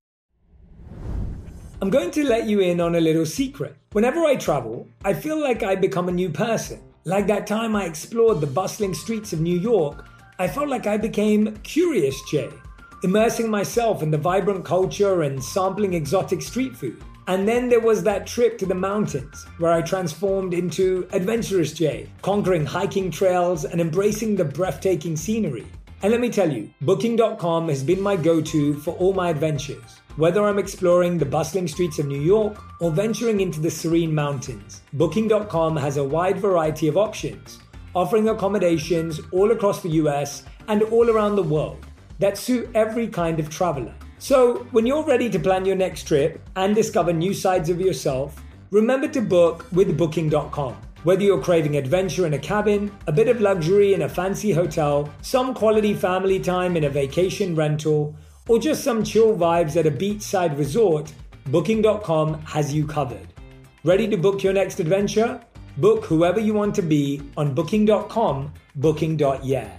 I'm going to let you in on a little secret. Whenever I travel, I feel like I become a new person. Like that time I explored the bustling streets of New York, I felt like I became Curious Jay, immersing myself in the vibrant culture and sampling exotic street food. And then there was that trip to the mountains where I transformed into Adventurous Jay, conquering hiking trails and embracing the breathtaking scenery. And let me tell you, booking dot com has been my go-to for all my adventures. Whether I'm exploring the bustling streets of New York or venturing into the serene mountains, Booking dot com has a wide variety of options, offering accommodations all across the U S and all around the world that suit every kind of traveler. So when you're ready to plan your next trip and discover new sides of yourself, remember to book with Booking dot com. Whether you're craving adventure in a cabin, a bit of luxury in a fancy hotel, some quality family time in a vacation rental, or just some chill vibes at a beachside resort, Booking dot com has you covered. Ready to book your next adventure? Book whoever you want to be on Booking dot com, Booking dot yeah.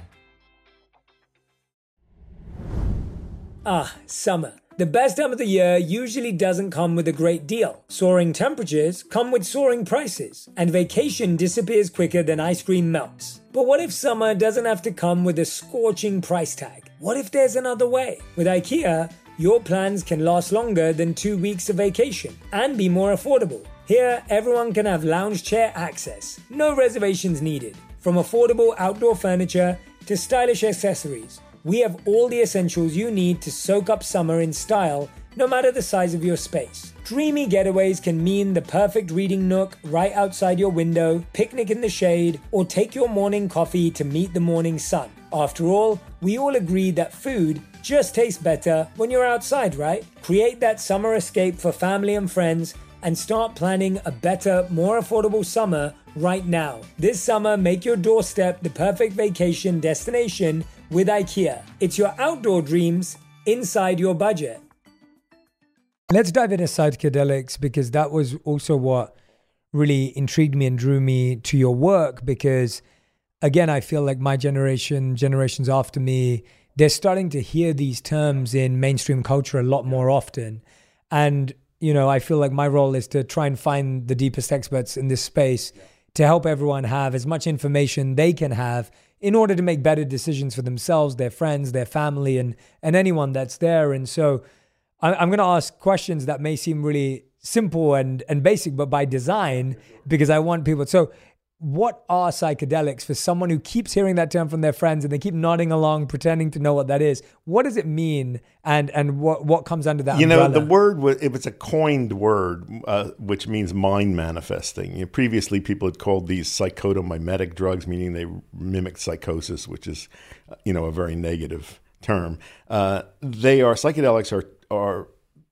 Ah, summer. The best time of the year usually doesn't come with a great deal. Soaring temperatures come with soaring prices, and vacation disappears quicker than ice cream melts. But what if summer doesn't have to come with a scorching price tag? What if there's another way? With IKEA, your plans can last longer than two weeks of vacation and be more affordable. Here, everyone can have lounge chair access, no reservations needed. From affordable outdoor furniture to stylish accessories, we have all the essentials you need to soak up summer in style, no matter the size of your space. Dreamy getaways can mean the perfect reading nook right outside your window, picnic in the shade, or take your morning coffee to meet the morning sun. After all, we all agree that food just tastes better when you're outside, right? Create that summer escape for family and friends and start planning a better, more affordable summer right now. This summer, make your doorstep the perfect vacation destination with IKEA. It's your outdoor dreams inside your budget. Let's dive into psychedelics, because that was also what really intrigued me and drew me to your work, because again, I feel like my generation, generations after me, they're starting to hear these terms in mainstream culture a lot more often. And, you know, I feel like my role is to try and find the deepest experts in this space to help everyone have as much information they can have in order to make better decisions for themselves, their friends, their family, and, and anyone that's there. And so I, I'm going to ask questions that may seem really simple and, and basic, but by design, because I want people. So what are psychedelics for someone who keeps hearing that term from their friends and they keep nodding along, pretending to know what that is? What does it mean? And and what, what comes under that You umbrella? know, the word, was, it was a coined word, uh, which means mind manifesting. You know, previously, people had called these psychotomimetic drugs, meaning they mimic psychosis, which is, you know, a very negative term. Uh, they are, psychedelics are, are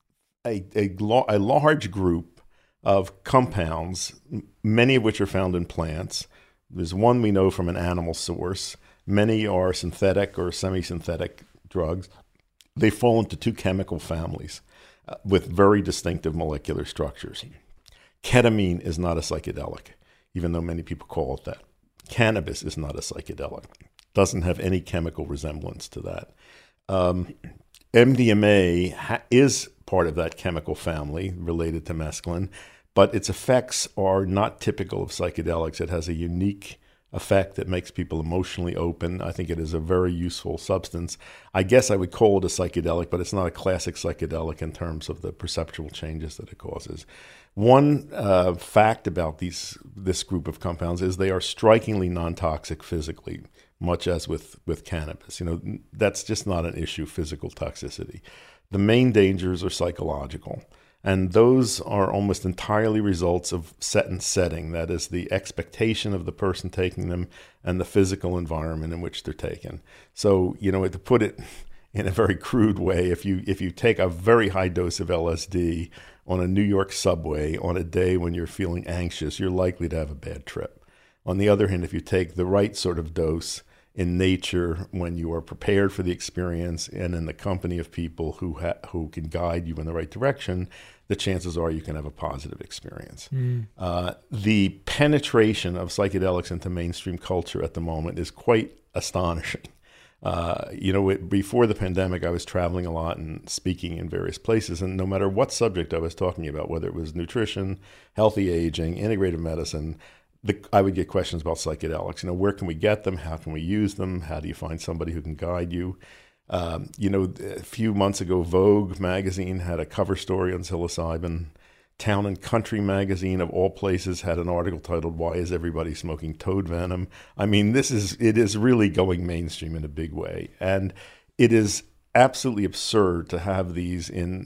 a, a, a large group of compounds, many of which are found in plants. There's one we know from an animal source. Many are synthetic or semi-synthetic drugs. They fall into two chemical families uh, with very distinctive molecular structures. Ketamine is not a psychedelic, even though many people call it that. Cannabis is not a psychedelic. Doesn't have any chemical resemblance to that. Um, M D M A ha- is part of that chemical family related to mescaline, but its effects are not typical of psychedelics. It has a unique effect that makes people emotionally open. I think it is a very useful substance. I guess I would call it a psychedelic, but it's not a classic psychedelic in terms of the perceptual changes that it causes. One uh, fact about these this group of compounds is they are strikingly non-toxic physically, much as with, with cannabis. You know, that's just not an issue, physical toxicity. The main dangers are psychological, and those are almost entirely results of set and setting. That is, the expectation of the person taking them and the physical environment in which they're taken. So, you know, to put it in a very crude way, if you if you take a very high dose of L S D on a New York subway on a day when you're feeling anxious, you're likely to have a bad trip. On the other hand, if you take the right sort of dose in nature, when you are prepared for the experience and in the company of people who ha- who can guide you in the right direction, the chances are you can have a positive experience. Mm. Uh, the penetration of psychedelics into mainstream culture at the moment is quite astonishing. Uh, you know, it, before the pandemic, I was traveling a lot and speaking in various places, and no matter what subject I was talking about, whether it was nutrition, healthy aging, integrative medicine, The, I would get questions about psychedelics. You know, where can we get them? How can we use them? How do you find somebody who can guide you? Um, you know, a few months ago, Vogue magazine had a cover story on psilocybin. Town and Country magazine, of all places, had an article titled, "Why is everybody smoking toad venom?" I mean, this is it is really going mainstream in a big way. And it is absolutely absurd to have these in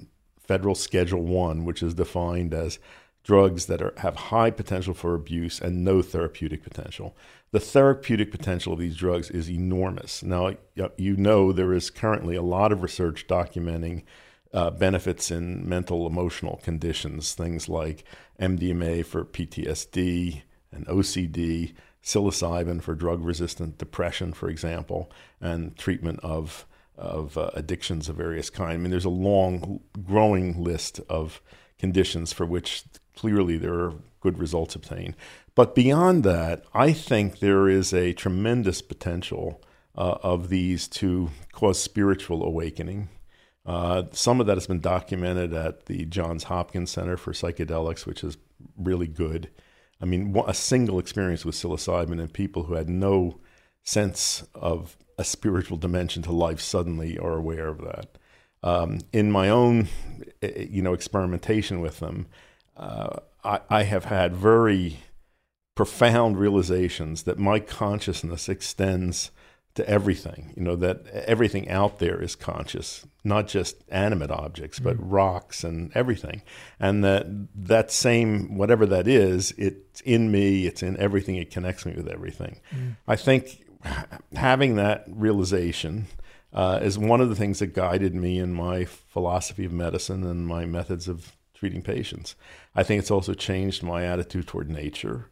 federal Schedule One, which is defined as drugs that are, have high potential for abuse and no therapeutic potential. The therapeutic potential of these drugs is enormous. Now, you know there is currently a lot of research documenting uh, benefits in mental emotional conditions, things like M D M A for P T S D and O C D, psilocybin for drug-resistant depression, for example, and treatment of of uh, addictions of various kinds. I mean, there's a long, growing list of conditions for which clearly there are good results obtained. But beyond that, I think there is a tremendous potential uh, of these to cause spiritual awakening. Uh, some of that has been documented at the Johns Hopkins Center for Psychedelics, which is really good. I mean, a single experience with psilocybin in people who had no sense of a spiritual dimension to life suddenly are aware of that. Um, in my own, you know, experimentation with them, uh, I, I have had very profound realizations that my consciousness extends to everything, you know, that everything out there is conscious, not just animate objects, but mm. rocks and everything. And that that same, whatever that is, it's in me, it's in everything, it connects me with everything. Mm. I think having that realization uh, is one of the things that guided me in my philosophy of medicine and my methods of treating patients. I think it's also changed my attitude toward nature.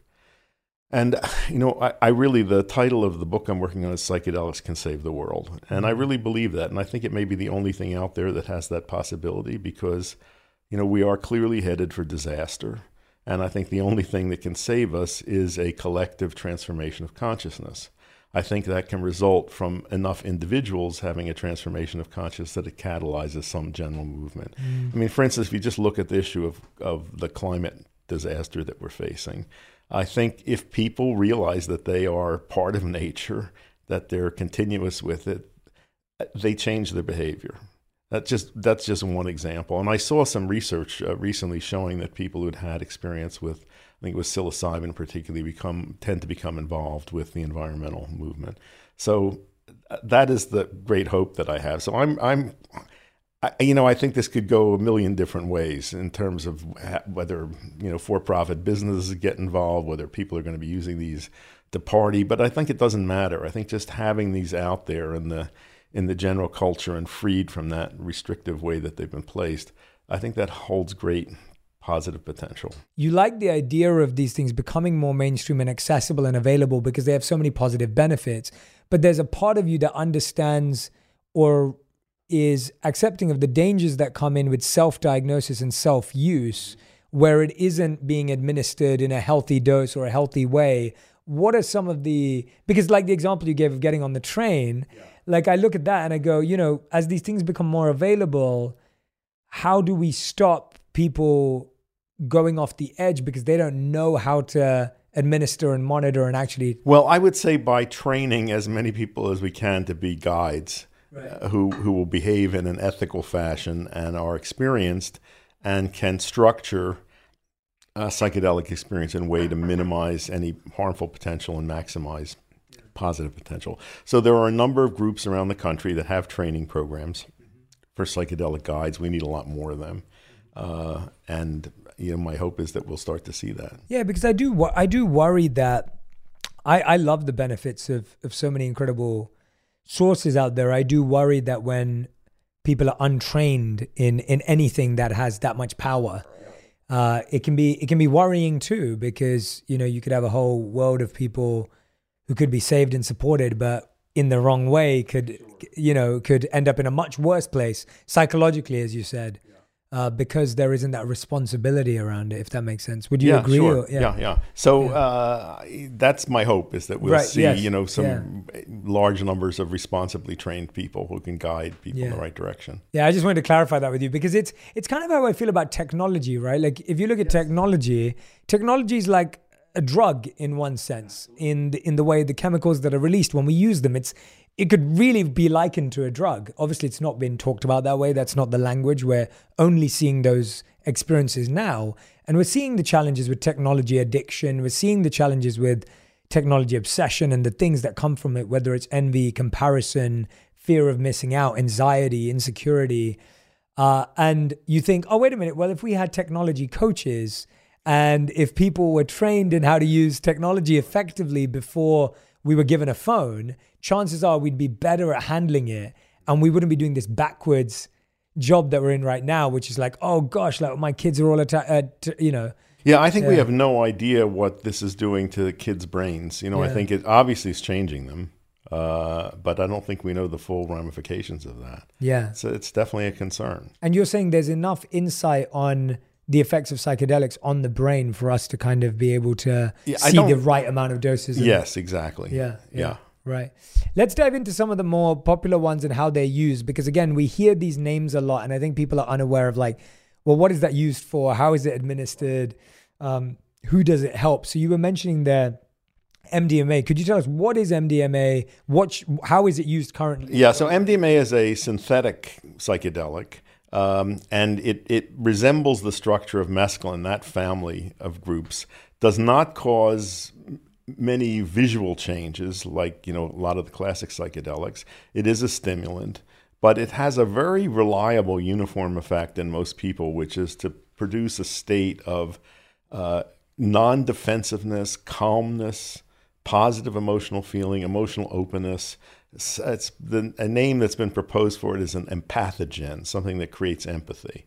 And, you know, I, I really, the title of the book I'm working on is Psychedelics Can Save the World. And I really believe that. And I think it may be the only thing out there that has that possibility because, you know, we are clearly headed for disaster. And I think the only thing that can save us is a collective transformation of consciousness. I think that can result from enough individuals having a transformation of consciousness that it catalyzes some general movement. Mm. I mean, for instance, if you just look at the issue of, of the climate disaster that we're facing, I think if people realize that they are part of nature, that they're continuous with it, they change their behavior. That's just that's just one example. And I saw some research uh, recently showing that people who'd had experience with, I think it was psilocybin particularly, become tend to become involved with the environmental movement. So that is the great hope that I have. So I'm I'm. I, you know, I think this could go a million different ways in terms of whether, you know, for-profit businesses get involved, whether people are going to be using these to party. But I think it doesn't matter. I think just having these out there in the in the general culture and freed from that restrictive way that they've been placed, I think that holds great positive potential. You like the idea of these things becoming more mainstream and accessible and available because they have so many positive benefits. But there's a part of you that understands or is accepting of the dangers that come in with self-diagnosis and self-use, where it isn't being administered in a healthy dose or a healthy way. What are some of the, because like the example you gave of getting on the train, yeah. like I look at that and I go, you know, as these things become more available, how do we stop people going off the edge because they don't know how to administer and monitor and actually... Well, I would say by training as many people as we can to be guides. Right. Uh, who who will behave in an ethical fashion and are experienced and can structure a psychedelic experience in a way to minimize any harmful potential and maximize positive potential. So there are a number of groups around the country that have training programs for psychedelic guides. We need a lot more of them. Uh, and you know, my hope is that we'll start to see that. Yeah, because I do I do worry that I, I love the benefits of, of so many incredible sources out there. I do worry that when people are untrained in in anything that has that much power, uh, it can be it can be worrying too, because you know you could have a whole world of people who could be saved and supported, but in the wrong way could you know could end up in a much worse place psychologically, as you said. Uh, because there isn't that responsibility around it, if that makes sense. Would you yeah, agree? Sure. Or, yeah, yeah, yeah. So yeah. Uh, that's my hope, is that we'll right, see, yes. you know, some yeah. large numbers of responsibly trained people who can guide people yeah. in the right direction. Yeah, I just wanted to clarify that with you, because it's it's kind of how I feel about technology, right? Like if you look at yes. technology, technology is like a drug in one sense, in the, in the way the chemicals that are released when we use them. It's It could really be likened to a drug. Obviously, it's not been talked about that way. That's not the language. We're only seeing those experiences now. And we're seeing the challenges with technology addiction. We're seeing the challenges with technology obsession and the things that come from it, whether it's envy, comparison, fear of missing out, anxiety, insecurity. Uh, and you think, oh, wait a minute. Well, if we had technology coaches and if people were trained in how to use technology effectively before we were given a phone, chances are we'd be better at handling it. And we wouldn't be doing this backwards job that we're in right now, which is like, oh gosh, like my kids are all, atta- uh, t- you know. Yeah, I think yeah. we have no idea what this is doing to the kids' brains. You know, Yeah. I think it obviously is changing them, uh, but I don't think we know the full ramifications of that. Yeah. So it's definitely a concern. And you're saying there's enough insight on the effects of psychedelics on the brain for us to kind of be able to Yeah, I see don't- the right amount of doses. and- Yes, exactly. Yeah, yeah. Yeah. Right. Let's dive into some of the more popular ones and how they're used, because again, we hear these names a lot and I think people are unaware of like, well, what is that used for? How is it administered? Um, who does it help? So you were mentioning there M D M A. Could you tell us what is M D M A? What, sh- how is it used currently? Yeah, so M D M A is a synthetic psychedelic, um, and it, it resembles the structure of mescaline, that family of groups, does not cause many visual changes like, you know, a lot of the classic psychedelics. It is a stimulant, but it has a very reliable uniform effect in most people, which is to produce a state of uh, non-defensiveness, calmness, positive emotional feeling, emotional openness. It's, it's the, a name that's been proposed for it is an empathogen, something that creates empathy.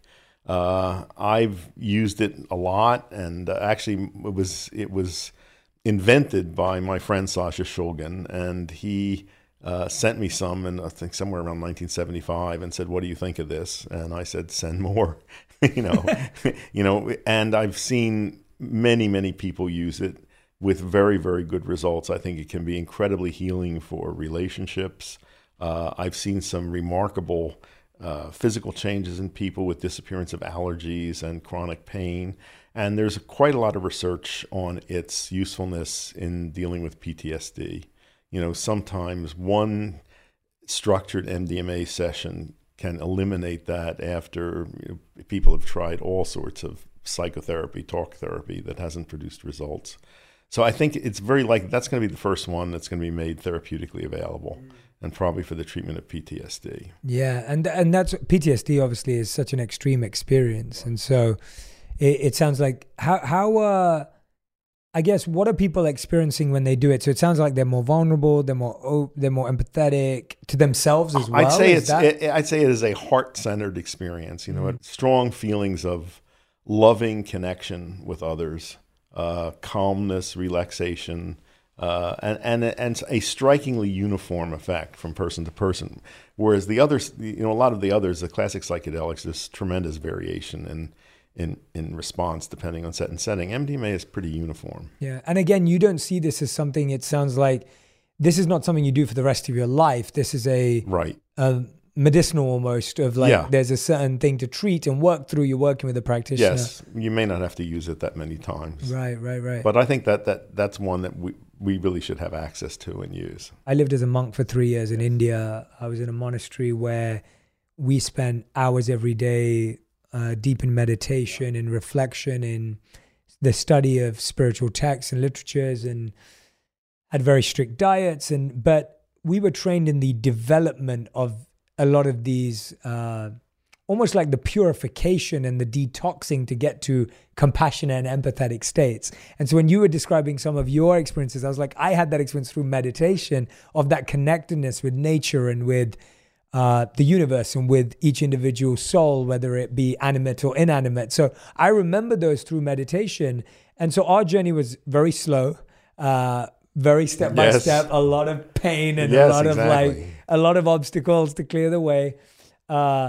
Uh, I've used it a lot, and uh, actually it was it was invented by my friend Sasha Shulgin, and he uh, sent me some, and I think somewhere around nineteen seventy-five, and said, "What do you think of this?" And I said, "Send more," you know, you know. And I've seen many, many people use it with very, very good results. I think it can be incredibly healing for relationships. Uh, I've seen some remarkable uh, physical changes in people with disappearance of allergies and chronic pain. And there's quite a lot of research on its usefulness in dealing with P T S D. You know, sometimes one structured M D M A session can eliminate that after, you know, people have tried all sorts of psychotherapy, talk therapy that hasn't produced results. So I think it's very likely that's going to be the first one that's going to be made therapeutically available, and probably for the treatment of P T S D. Yeah, and and that's P T S D obviously is such an extreme experience, and so it, it sounds like how how uh, I guess what are people experiencing when they do it? So it sounds like they're more vulnerable, they're more oh, they're more empathetic to themselves as well. I'd say is it's that- it, I'd say it is a heart-centered experience. You know, Mm. strong feelings of loving connection with others, uh, calmness, relaxation. Uh, and, and and a strikingly uniform effect from person to person, whereas the others, you know, a lot of the others, the classic psychedelics, there's tremendous variation in in in response depending on set and setting. M D M A is pretty uniform. Yeah, and again, you don't see this as something. It sounds like this is not something you do for the rest of your life. This is a Right. a medicinal almost of like Yeah. there's a certain thing to treat and work through. You're working with a practitioner. Yes, you may not have to use it that many times. Right, right, right. But I think that, that that's one that we, we really should have access to and use. I lived as a monk for three years in India. I was in a monastery where we spent hours every day uh, deep in meditation and reflection, in the study of spiritual texts and literatures, and had very strict diets. And but we were trained in the development of a lot of these, uh, almost like the purification and the detoxing to get to compassionate and empathetic states. And so when you were describing some of your experiences, I was like, I had that experience through meditation of that connectedness with nature and with uh, the universe and with each individual soul, whether it be animate or inanimate. So I remember those through meditation. And so our journey was very slow, uh, very step by Yes. step, a lot of pain and Yes, a lot exactly. of like, a lot of obstacles to clear the way. Uh,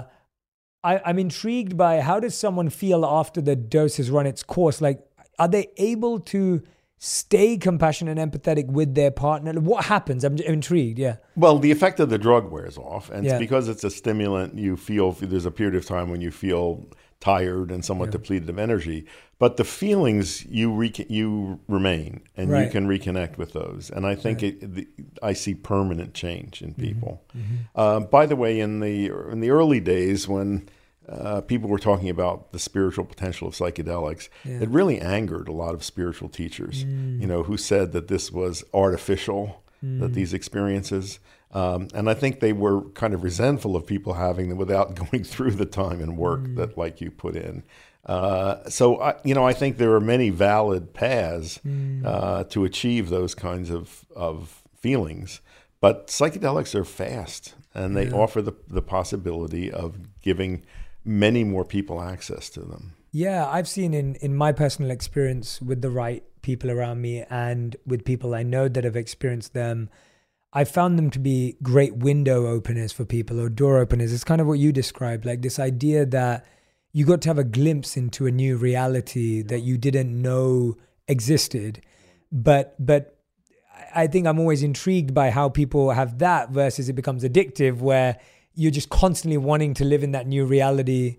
I, I'm intrigued by how does someone feel after the dose has run its course? Like, are they able to stay compassionate and empathetic with their partner? What happens? I'm intrigued. Yeah. Well, the effect of the drug wears off, and Yeah. it's because it's a stimulant. You feel there's a period of time when you feel tired and somewhat Yeah. depleted of energy, but the feelings you re- you remain, and Right. you can reconnect with those. And I think Right. it, the, I see permanent change in people. Mm-hmm. Uh, by the way, in the in the early days when uh, people were talking about the spiritual potential of psychedelics, Yeah. it really angered a lot of spiritual teachers, Mm. you know, who said that this was artificial. mm. that these experiences. Um, and I think they were kind of resentful of people having them without going through the time and work mm. that like you put in. Uh, so, I, you know, I think there are many valid paths mm. uh, to achieve those kinds of, of feelings. But psychedelics are fast, and they yeah. offer the, the possibility of giving many more people access to them. Yeah, I've seen in, in my personal experience with the right people around me and with people I know that have experienced them, I found them to be great window openers for people, or door openers. It's kind of what you described, like this idea that you got to have a glimpse into a new reality that you didn't know existed. But but I think I'm always intrigued by how people have that versus it becomes addictive, where you're just constantly wanting to live in that new reality.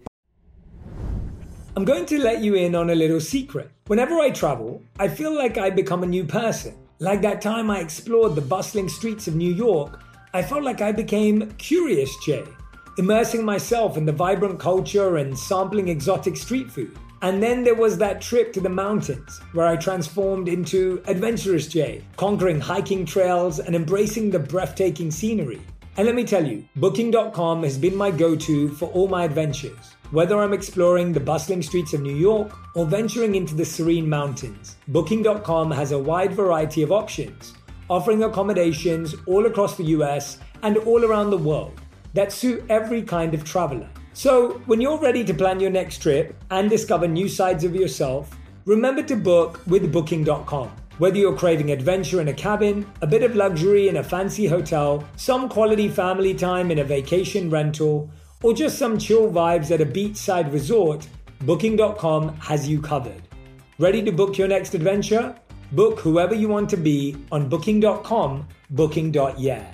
I'm going to let you in on a little secret. Whenever I travel, I feel like I become a new person. Like that time I explored the bustling streets of New York, I felt like I became Curious Jay, immersing myself in the vibrant culture and sampling exotic street food. And then there was that trip to the mountains, where I transformed into Adventurous Jay, conquering hiking trails and embracing the breathtaking scenery. And let me tell you, Booking dot com has been my go-to for all my adventures. Whether I'm exploring the bustling streets of New York or venturing into the serene mountains, Booking dot com has a wide variety of options, offering accommodations all across the U S and all around the world that suit every kind of traveler. So when you're ready to plan your next trip and discover new sides of yourself, remember to book with Booking dot com. Whether you're craving adventure in a cabin, a bit of luxury in a fancy hotel, some quality family time in a vacation rental, or just some chill vibes at a beachside resort, Booking dot com has you covered. Ready to book your next adventure? Book whoever you want to be on Booking dot com, booking dot yeah.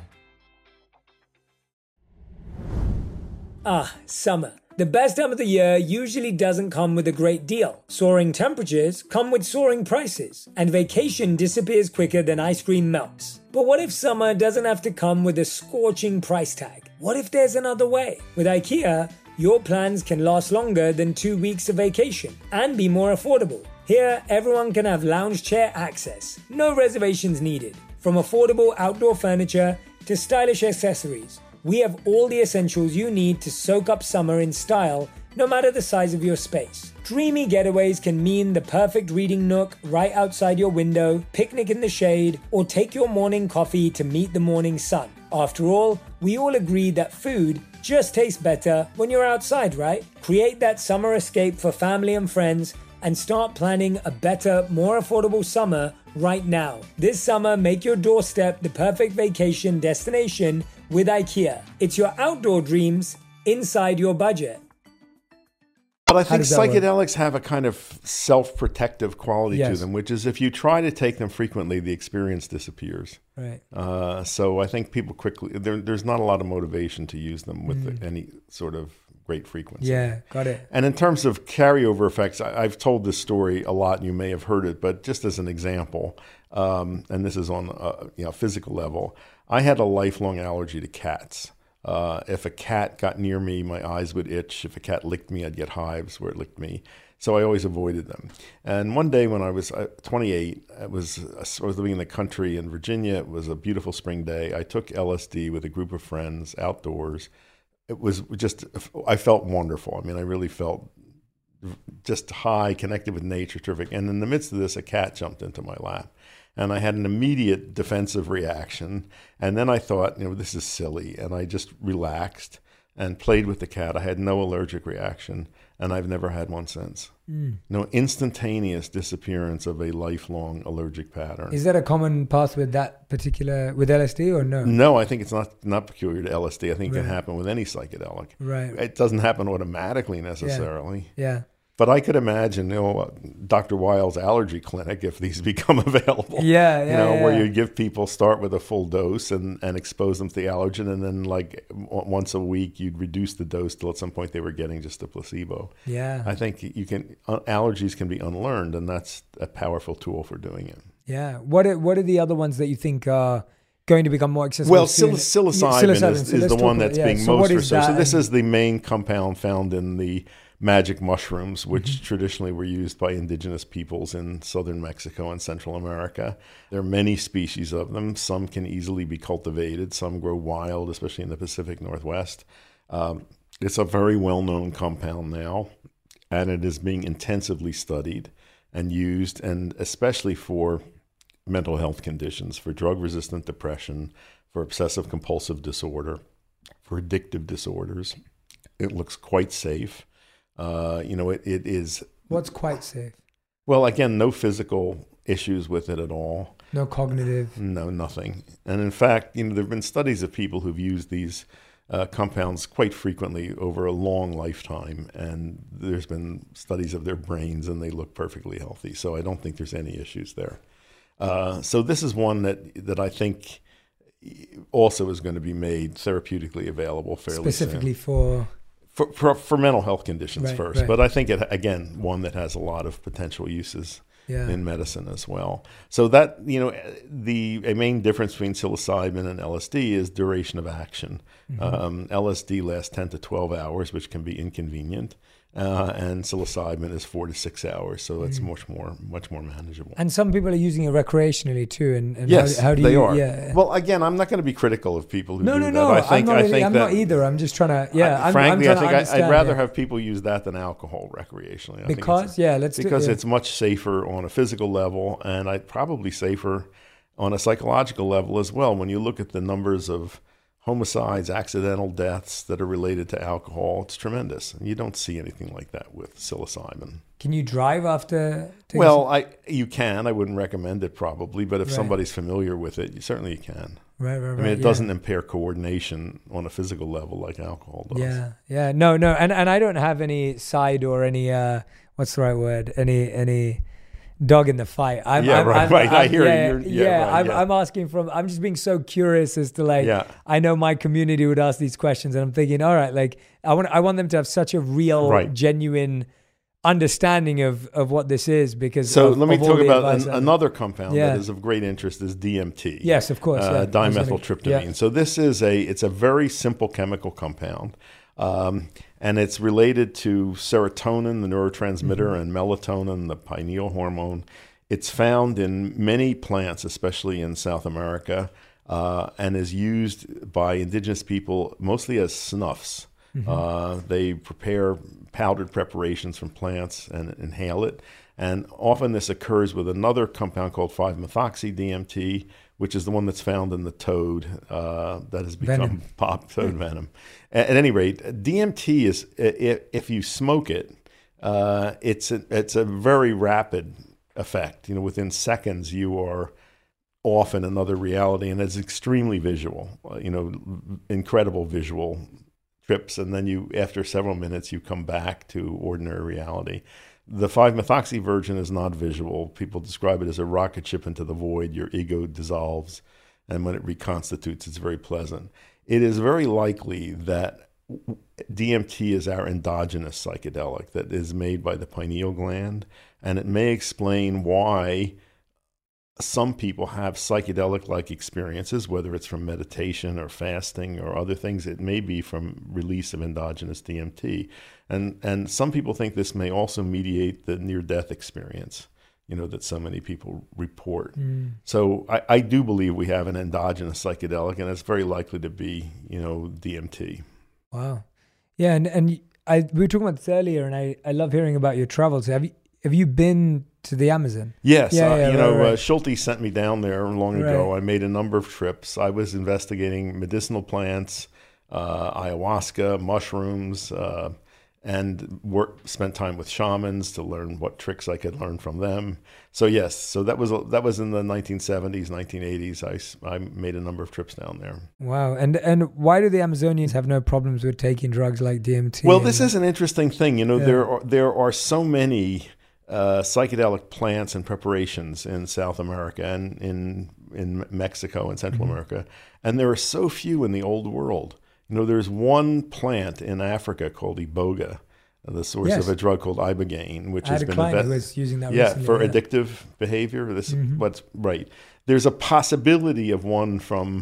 Ah, summer. The best time of the year usually doesn't come with a great deal. Soaring temperatures come with soaring prices, and vacation disappears quicker than ice cream melts. But what if summer doesn't have to come with a scorching price tag? What if there's another way? With IKEA, your plans can last longer than two weeks of vacation and be more affordable. Here, everyone can have lounge chair access, no reservations needed. From affordable outdoor furniture to stylish accessories, we have all the essentials you need to soak up summer in style, no matter the size of your space. Dreamy getaways can mean the perfect reading nook right outside your window, picnic in the shade, or take your morning coffee to meet the morning sun. After all, we all agree that food just tastes better when you're outside, right? Create that summer escape for family and friends and start planning a better, more affordable summer right now. This summer, make your doorstep the perfect vacation destination with IKEA. It's your outdoor dreams inside your budget. But I think psychedelics have a kind of self-protective quality yes. to them, which is if you try to take them frequently, the experience disappears. Right. Uh, so I think people quickly, there, there's not a lot of motivation to use them with mm. the, any sort of great frequency. Yeah, got it. And in terms of carryover effects, I, I've told this story a lot, and you may have heard it, but just as an example, um, and this is on a you know, physical level, I had a lifelong allergy to cats. Uh, if a cat got near me, my eyes would itch. If a cat licked me, I'd get hives where it licked me. So I always avoided them. And one day when I was twenty-eight, I was, I was living in the country in Virginia. It was a beautiful spring day. I took L S D with a group of friends outdoors. It was just, I felt wonderful. I mean, I really felt just high, connected with nature, terrific. And in the midst of this, a cat jumped into my lap. And I had an immediate defensive reaction. And then I thought, you know, this is silly. And I just relaxed and played with the cat. I had no allergic reaction, and I've never had one since. Mm. No instantaneous disappearance of a lifelong allergic pattern. Is that a common path with that particular, with L S D or no? No, I think it's not, not peculiar to L S D. I think right. it can happen with any psychedelic. Right. It doesn't happen automatically necessarily. Yeah. yeah. But I could imagine, you know, Doctor Weil's allergy clinic, if these become available. Yeah, yeah, You know, yeah. where you give people, start with a full dose and, and expose them to the allergen. And then like w- once a week, you'd reduce the dose till at some point they were getting just a placebo. Yeah. I think you can, uh, allergies can be unlearned, and that's a powerful tool for doing it. Yeah. What are, what are the other ones that you think are going to become more accessible? Well, psil- psilocybin, psilocybin is, so is the one that's yeah. being so most what is researched. So that? this is the main compound found in the magic mushrooms, which Mm-hmm. traditionally were used by indigenous peoples in southern Mexico and Central America. There are many species of them. Some can easily be cultivated. Some grow wild, especially in the Pacific Northwest. Um, it's a very well-known compound now, and it is being intensively studied and used, and especially for mental health conditions, for drug-resistant depression, for obsessive-compulsive disorder, for addictive disorders. It looks quite safe. Uh, you know, it, it is... What's quite safe? Well, again, no physical issues with it at all. No cognitive? No, nothing. And in fact, you know, there have been studies of people who've used these uh, compounds quite frequently over a long lifetime, and there's been studies of their brains, and they look perfectly healthy. So I don't think there's any issues there. Uh, so this is one that that I think also is going to be made therapeutically available fairly Specifically soon. for... For, for for mental health conditions Right, first, right. but I think it again one that has a lot of potential uses Yeah. in medicine as well. So that, you know, the a main difference between psilocybin and L S D is duration of action. Mm-hmm. Um, L S D lasts ten to twelve hours, which can be inconvenient, uh, and psilocybin is four to six hours. So it's Mm. much more much more manageable. And some people are using it recreationally too. And, and Yes, how, how do they you, are. Yeah. Well, again, I'm not going to be critical of people who no, do no, that. no. I think I'm not, I really, think I'm that, not either. I'm just trying to, yeah. I, I'm, frankly, I'm I think to I, I'd understand rather it. have people use that than alcohol recreationally. I think Because, it's, yeah, let's do because yeah. it's much safer on a physical level, and I'd probably safer on a psychological level as well. When you look at the numbers of homicides, accidental deaths that are related to alcohol, it's tremendous. And you don't see anything like that with psilocybin. Can you drive after? taking Well, I you can. I wouldn't recommend it probably, but if Right. somebody's familiar with it, you, certainly you can. some- Right, right, right. I mean, it yeah. doesn't impair coordination on a physical level like alcohol does. Yeah, yeah. No, no. And, and I don't have any side or any, uh, what's the right word? Any, any dog in the fight. I'm, Yeah, I'm, right, I'm, right. I I'm, hear you. yeah, You're- yeah, yeah, right, I'm, yeah. I'm asking from, I'm just being so curious as to like, Yeah. I know my community would ask these questions and I'm thinking, all right, like I want, I want them to have such a real, Right. genuine understanding of, of what this is because So of, let me of all talk the about advice an, I've- another compound Yeah. that is of great interest is D M T. Yes, of course. Uh, yeah. I was gonna- dimethyltryptamine. yeah. So this is a it's a very simple chemical compound, um, and it's related to serotonin, the neurotransmitter, Mm-hmm. and melatonin, the pineal hormone. It's found in many plants, especially in South America, uh, and is used by indigenous people mostly as snuffs. Mm-hmm. Uh, they prepare powdered preparations from plants and inhale it. And often this occurs with another compound called five-methoxy D M T, which is the one that's found in the toad uh, that has become Venom. pop toad venom. At, at any rate, D M T is, if, if you smoke it, uh, it's a, it's a very rapid effect. You know, within seconds you are off in another reality, and it's extremely visual. uh, You know, incredible visual trips, and then you, after several minutes, you come back to ordinary reality. The five-methoxy version is not visual. People describe it as a rocket ship into the void. Your ego dissolves, and when it reconstitutes, it's very pleasant. It is very likely that D M T is our endogenous psychedelic that is made by the pineal gland, and it may explain why some people have psychedelic-like experiences, whether it's from meditation or fasting or other things. It may be from release of endogenous D M T. And and some people think this may also mediate the near-death experience, you know, that so many people report. Mm. So I, I do believe we have an endogenous psychedelic, and it's very likely to be, you know, D M T. Wow. Yeah, and and I we were talking about this earlier, and I, I love hearing about your travels. Have you have you been to the Amazon? Yes, Yeah, uh, yeah, you right, know, right. Uh, Schulte sent me down there long ago. Right. I made a number of trips. I was investigating medicinal plants, uh, ayahuasca, mushrooms, uh, and work, spent time with shamans to learn what tricks I could learn from them. So yes, so that was that was in the nineteen seventies, nineteen eighties. I, s- I made a number of trips down there. Wow. And and why do the Amazonians have no problems with taking drugs like D M T? Well, and- this is an interesting thing. You know, Yeah. there are there are so many uh, psychedelic plants and preparations in South America and in in Mexico and Central Mm-hmm. America, and there are so few in the Old World. You know, there's one plant in Africa called iboga, the source Yes. of a drug called ibogaine, which I had has a been client inve- who was using that yeah recently. for yeah. addictive behavior. This Mhm. is what's right. There's a possibility of one from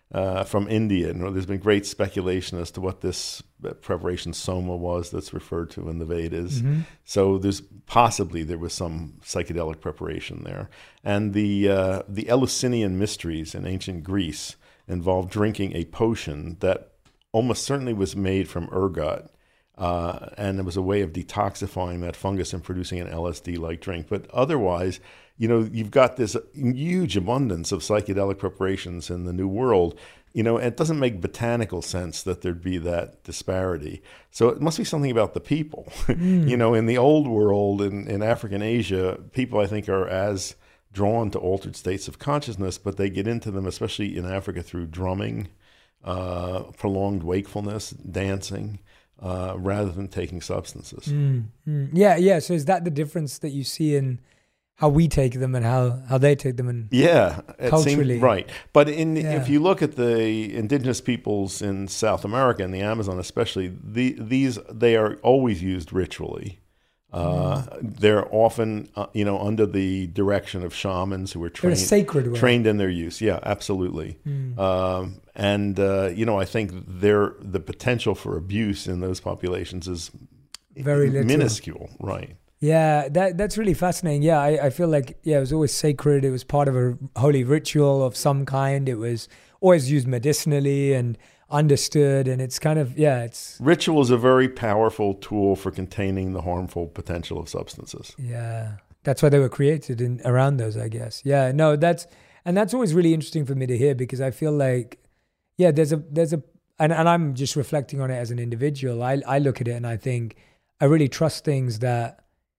uh, from India. And there's been great speculation as to what this preparation soma was that's referred to in the Vedas. Mm-hmm. So there's possibly there was some psychedelic preparation there. And the uh, the Eleusinian mysteries in ancient Greece involved drinking a potion that almost certainly was made from ergot. Uh, and it was a way of detoxifying that fungus and producing an L S D-like drink. But otherwise, you know, you've got this huge abundance of psychedelic preparations in the New World, you know, and it doesn't make botanical sense that there'd be that disparity. So it must be something about the people. Mm. You know, in the old world, in, in Africa and Asia, people, I think, are as drawn to altered states of consciousness, but they get into them, especially in Africa, through drumming, uh, prolonged wakefulness, dancing, Uh, rather than taking substances. Mm, mm. Yeah, yeah. So is that the difference that you see in how we take them and how, how they take them? And yeah, it culturally, seems, right. But in yeah. if you look at the indigenous peoples in South America and the Amazon, especially, the, these they are always used ritually. Uh, mm. They're often, uh, you know, under the direction of shamans who are trained, they're a sacred way. trained in their use. Yeah, absolutely. Mm. Um, and uh, you know, I think they're, the potential for abuse in those populations is very little. minuscule, right? Yeah, that that's really fascinating. Yeah, I, I feel like yeah, it was always sacred. It was part of a holy ritual of some kind. It was always used medicinally and understood, and it's kind of yeah it's ritual is a very powerful tool for containing the harmful potential of substances. Yeah, that's why they were created in around those, I guess. Yeah, no, that's and that's always really interesting for me to hear, because I feel like yeah there's a there's a and, and I'm just reflecting on it as an individual. I I look at it and I think I really trust things that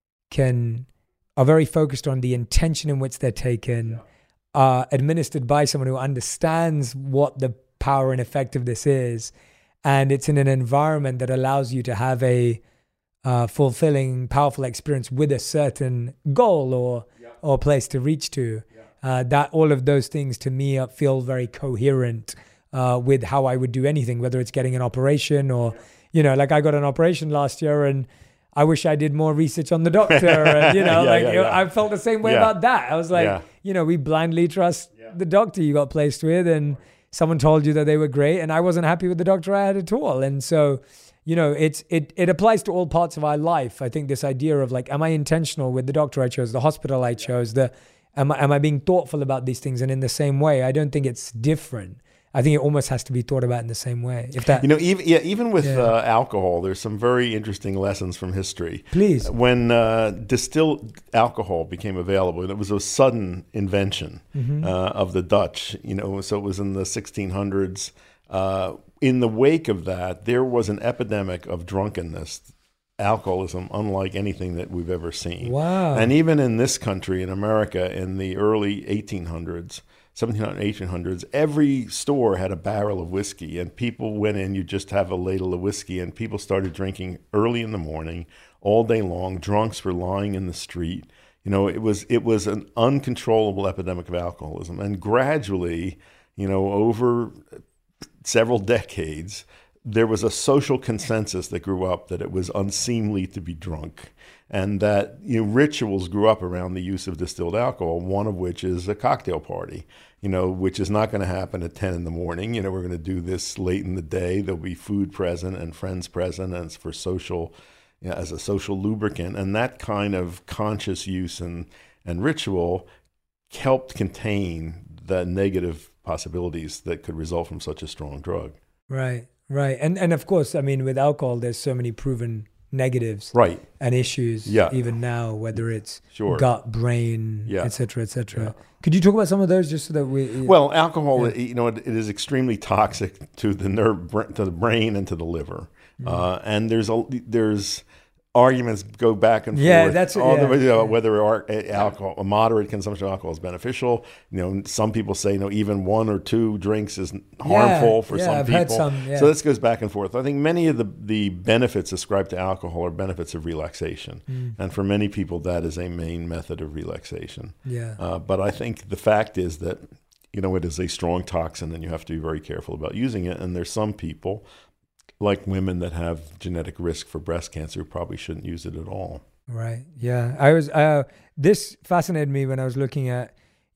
can are very focused on the intention in which they're taken, yeah. uh administered by someone who understands what the power and effect of this is, and it's in an environment that allows you to have a uh, fulfilling, powerful experience with a certain goal or yeah. or place to reach to. Yeah. Uh, that all of those things to me feel very coherent uh, with how I would do anything, whether it's getting an operation or, yeah. you know, like I got an operation last year and I wish I did more research on the doctor. And, you know, yeah, like yeah, yeah. I felt the same way yeah. about that. I was like, yeah. you know, we blindly trust yeah. the doctor you got placed with, and someone told you that they were great, and I wasn't happy with the doctor I had at all. And so, you know, it's it it applies to all parts of our life. I think this idea of like, am I intentional with the doctor I chose, the hospital I chose, the am I, am I being thoughtful about these things? And in the same way, I don't think it's different. I think it almost has to be thought about in the same way. If that, you know, even yeah, even with yeah. uh, alcohol, there's some very interesting lessons from history. Please, when uh, distilled alcohol became available, and it was a sudden invention mm-hmm. uh, of the Dutch. You know, so it was in the sixteen hundreds. Uh, in the wake of that, there was an epidemic of drunkenness, alcoholism, unlike anything that we've ever seen. Wow! And even in this country, in America, in the early eighteen hundreds. seventeen hundreds, eighteen hundreds, every store had a barrel of whiskey, and people went in, you just have a ladle of whiskey, and people started drinking early in the morning, all day long. Drunks were lying in the street. You know, it was it was an uncontrollable epidemic of alcoholism. And gradually, you know, over several decades, there was a social consensus that grew up that it was unseemly to be drunk, and that, you know, rituals grew up around the use of distilled alcohol, one of which is a cocktail party, you know, which is not going to happen at ten in the morning. You know, we're going to do this late in the day. There'll be food present and friends present, and it's for social, you know, as a social lubricant. And that kind of conscious use and, and ritual helped contain the negative possibilities that could result from such a strong drug. Right, right. And, and of course, I mean, with alcohol, there's so many proven negatives right. and issues yeah. even now, whether it's sure. gut, brain, yeah. et cetera, et cetera. Yeah. Could you talk about some of those just so that we... Well, alcohol, yeah. you know, it, it is extremely toxic to the nerve, to the brain and to the liver. Mm. Uh, and there's a, there's arguments go back and yeah, forth. That's, all yeah, the way, you know, yeah. whether our, alcohol, a moderate consumption of alcohol is beneficial. You know, some people say, you know, even one or two drinks is harmful yeah, for yeah, some I've people. Had some, yeah. So this goes back and forth. I think many of the, the benefits ascribed to alcohol are benefits of relaxation. Mm. And for many people, that is a main method of relaxation. Yeah. Uh, but I think the fact is that, you know, it is a strong toxin and you have to be very careful about using it. And there's some people, like women that have genetic risk for breast cancer, who probably shouldn't use it at all. Right. Yeah. I was, uh, this fascinated me when I was looking at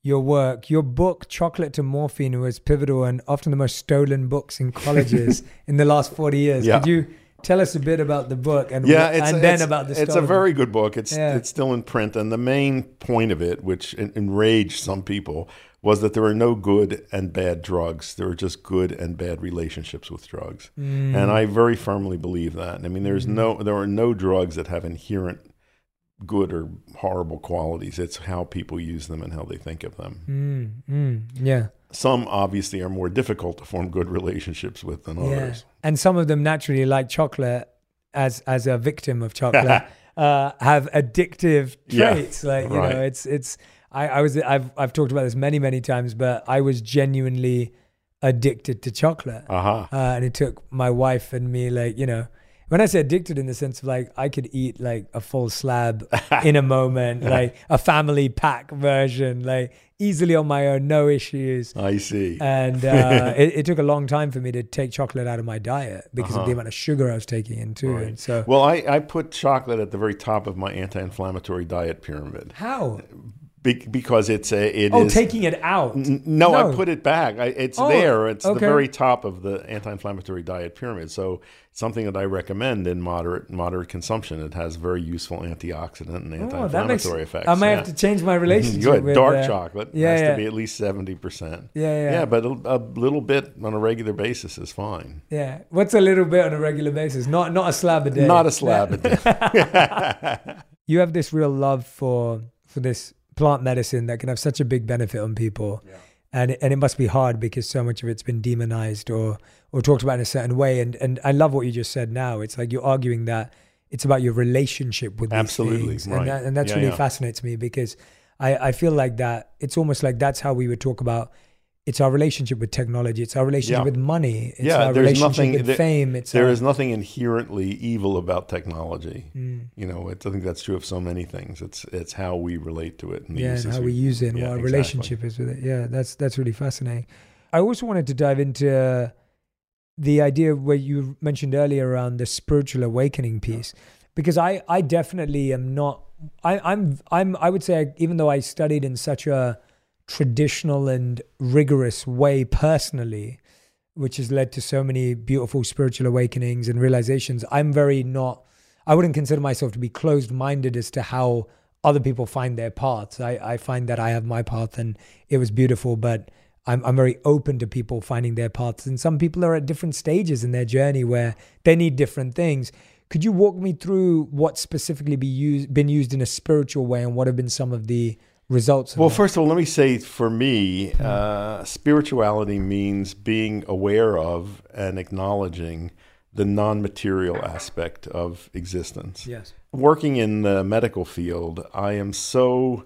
your work. Your book, Chocolate to Morphine, was pivotal and often the most stolen books in colleges in the last forty years. Yeah. Could you tell us a bit about the book and, yeah, wh- it's, and then it's, about the It's stolen a very good book. It's yeah. it's still in print. And the main point of it, which en- enraged some people, was that there are no good and bad drugs. There are just good and bad relationships with drugs. Mm. And I very firmly believe that. I mean, there's mm. no there are no drugs that have inherent good or horrible qualities. It's how people use them and how they think of them. Mm, mm, yeah. Some obviously are more difficult to form good relationships with than yeah. others. And some of them naturally, like chocolate, as as a victim of chocolate, uh, have addictive traits. Yeah, like you right. know, it's it's. I, I was I've I've talked about this many many times, but I was genuinely addicted to chocolate, uh-huh. uh, and it took my wife and me, like you know. When I say addicted in the sense of like I could eat like a full slab in a moment, like a family pack version, like easily on my own, no issues. I see. And uh, it, it took a long time for me to take chocolate out of my diet because uh-huh. of the amount of sugar I was taking in too. Right. And so, well, I, I put chocolate at the very top of my anti-inflammatory diet pyramid. How? Be- because it's a it oh is, taking it out. N- no, no, I put it back. I, it's oh, there. It's okay. the very top of the anti-inflammatory diet pyramid. So something that I recommend in moderate moderate consumption. It has very useful antioxidant and anti-inflammatory oh, makes, effects. I might yeah. have to change my relationship. Good. with Dark uh, chocolate yeah, has yeah. to be at least seventy percent. Yeah, yeah. Yeah, but a, a little bit on a regular basis is fine. Yeah. What's a little bit on a regular basis? Not not a slab a day. Not a slab a day. You have this real love for for this plant medicine that can have such a big benefit on people. Yeah. And it, and it must be hard because so much of it's been demonized or or talked about in a certain way. And and I love what you just said now. It's like you're arguing that it's about your relationship with these Absolutely, things. right. And, that, and that's yeah, really yeah. fascinates me because I, I feel like that it's almost like that's how we would talk about it's our relationship with technology. It's our relationship yeah. with money. It's yeah, our there's relationship nothing, with there, fame. It's there our, is nothing inherently evil about technology. Mm. You know, it's, I think that's true of so many things. It's it's how we relate to it. And the yeah, and how we, we use it and yeah, what our exactly. relationship is with it. Yeah, that's that's really fascinating. I also wanted to dive into the idea where you mentioned earlier around the spiritual awakening piece, because I, I definitely am not. I, I'm I'm I would say even though I studied in such a traditional and rigorous way personally, which has led to so many beautiful spiritual awakenings and realizations, I'm very not. I wouldn't consider myself to be closed-minded as to how other people find their paths. I, I find that I have my path and it was beautiful, but I'm I'm very open to people finding their paths. And some people are at different stages in their journey where they need different things. Could you walk me through what's specifically be used, been used in a spiritual way and what have been some of the results of Well, that? first of all, let me say for me, uh, spirituality means being aware of and acknowledging the non-material aspect of existence. Yes. Working in the medical field, I am so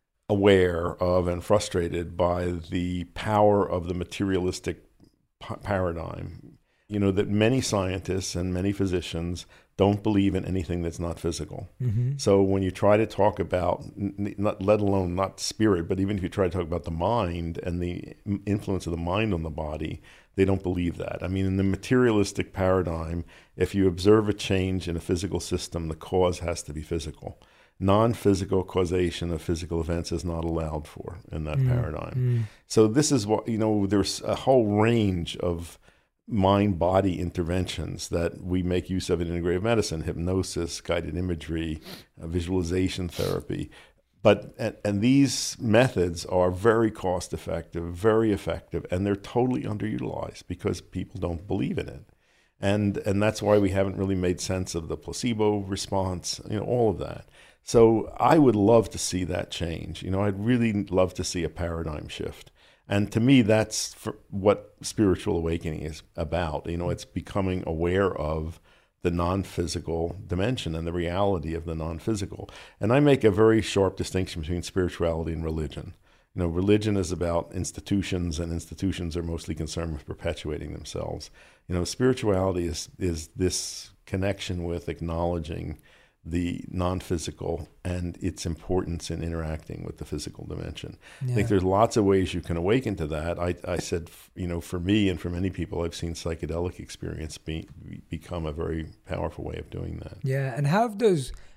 aware of and frustrated by the power of the materialistic p- paradigm. You know, that many scientists and many physicians don't believe in anything that's not physical. Mm-hmm. So when you try to talk about, not, let alone not spirit, but even if you try to talk about the mind and the influence of the mind on the body, they don't believe that. I mean, in the materialistic paradigm, if you observe a change in a physical system, the cause has to be physical. Non-physical causation of physical events is not allowed for in that mm. paradigm. Mm. So this is what, you know, there's a whole range of mind-body interventions that we make use of in integrative medicine: hypnosis, guided imagery, uh, visualization therapy. But and, and these methods are very cost-effective, very effective, and they're totally underutilized because people don't believe in it. And and that's why we haven't really made sense of the placebo response, you know, all of that. So I would love to see that change. You know, I'd really love to see a paradigm shift. And to me, that's for what spiritual awakening is about. You know, it's becoming aware of the non-physical dimension and the reality of the non-physical. And I make a very sharp distinction between spirituality and religion. You know, religion is about institutions, and institutions are mostly concerned with perpetuating themselves. You know, spirituality is is this connection with acknowledging the non-physical and its importance in interacting with the physical dimension. Yeah. I think there's lots of ways you can awaken to that. I, I said, you know, for me and for many people, I've seen psychedelic experience be, become a very powerful way of doing that. Yeah, and how have those,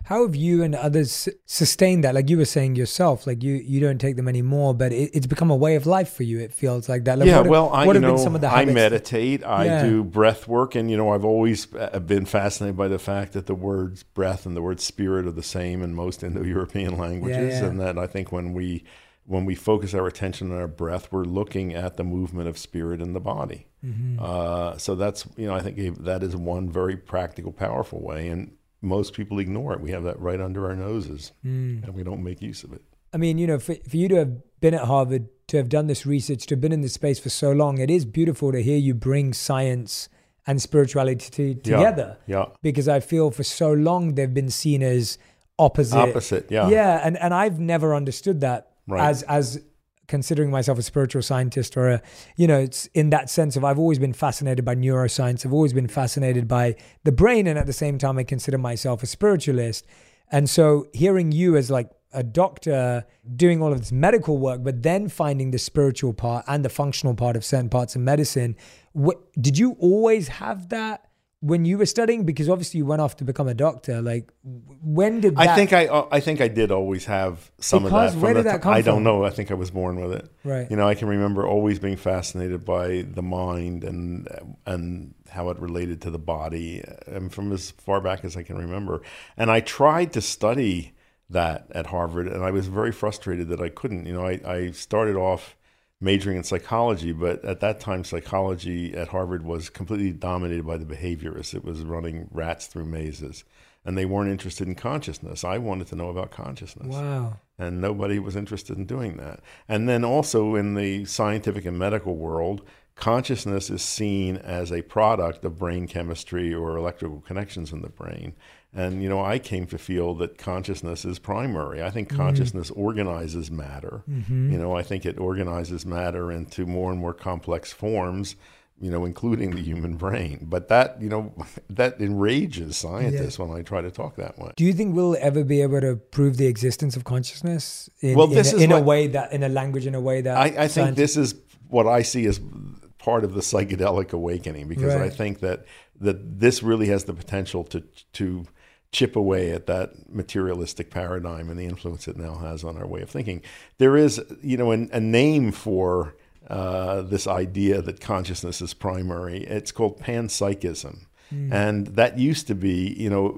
how have you and others sustained that? Like you were saying yourself, like you, you don't take them anymore, but it, it's become a way of life for you. It feels like that. Like yeah, what well, have, I, what you have know, been some of the I habits? meditate, I Yeah. do breath work, and, you know, I've always been fascinated by the fact that the words breath and the word spirit are the same in most Indo-European languages, Yeah, yeah. and that I think when we when we focus our attention on our breath, we're looking at the movement of spirit in the body. Mm-hmm. Uh, so that's, you know, I think that is one very practical, powerful way, and most people ignore it. We have that right under our noses, Mm. and we don't make use of it. I mean, you know, for, for you to have been at Harvard, to have done this research, to have been in this space for so long, it is beautiful to hear you bring science and spirituality t- together. Yeah, yeah. Because I feel for so long they've been seen as opposite. Opposite, yeah. Yeah, and, and I've never understood that Right. as as considering myself a spiritual scientist or a, you know, it's in that sense of I've always been fascinated by neuroscience. I've always been fascinated by the brain. And at the same time, I consider myself a spiritualist. And so hearing you as like a doctor doing all of this medical work, but then finding the spiritual part and the functional part of certain parts of medicine, what, did you always have that when you were studying? Because obviously you went off to become a doctor. Like, when did that? I think I uh, I think I did always have some Because of that. where from did the that t- come I don't from? know. I think I was born with it. Right. You know, I can remember always being fascinated by the mind and and how it related to the body, and from as far back as I can remember. And I tried to study that at Harvard, and I was very frustrated that I couldn't. You know, I, I started off majoring in psychology, but at that time, psychology at Harvard was completely dominated by the behaviorists. It was running rats through mazes, and they weren't interested in consciousness. I wanted to know about consciousness. Wow. And nobody was interested in doing that. And then also in the scientific and medical world, consciousness is seen as a product of brain chemistry or electrical connections in the brain. And, you know, I came to feel that consciousness is primary. I think consciousness mm. organizes matter. Mm-hmm. You know, I think it organizes matter into more and more complex forms, you know, including the human brain. But that, you know, that enrages scientists yeah. when I try to talk that way. Do you think we'll ever be able to prove the existence of consciousness in, well, this in, is in what, a way that, in a language, in a way that... I, I think this is what I see as part of the psychedelic awakening, because right. I think that that this really has the potential to to chip away at that materialistic paradigm and the influence it now has on our way of thinking. There is, you know, an, a name for uh, this idea that consciousness is primary. It's called panpsychism. Mm. And that used to be, you know,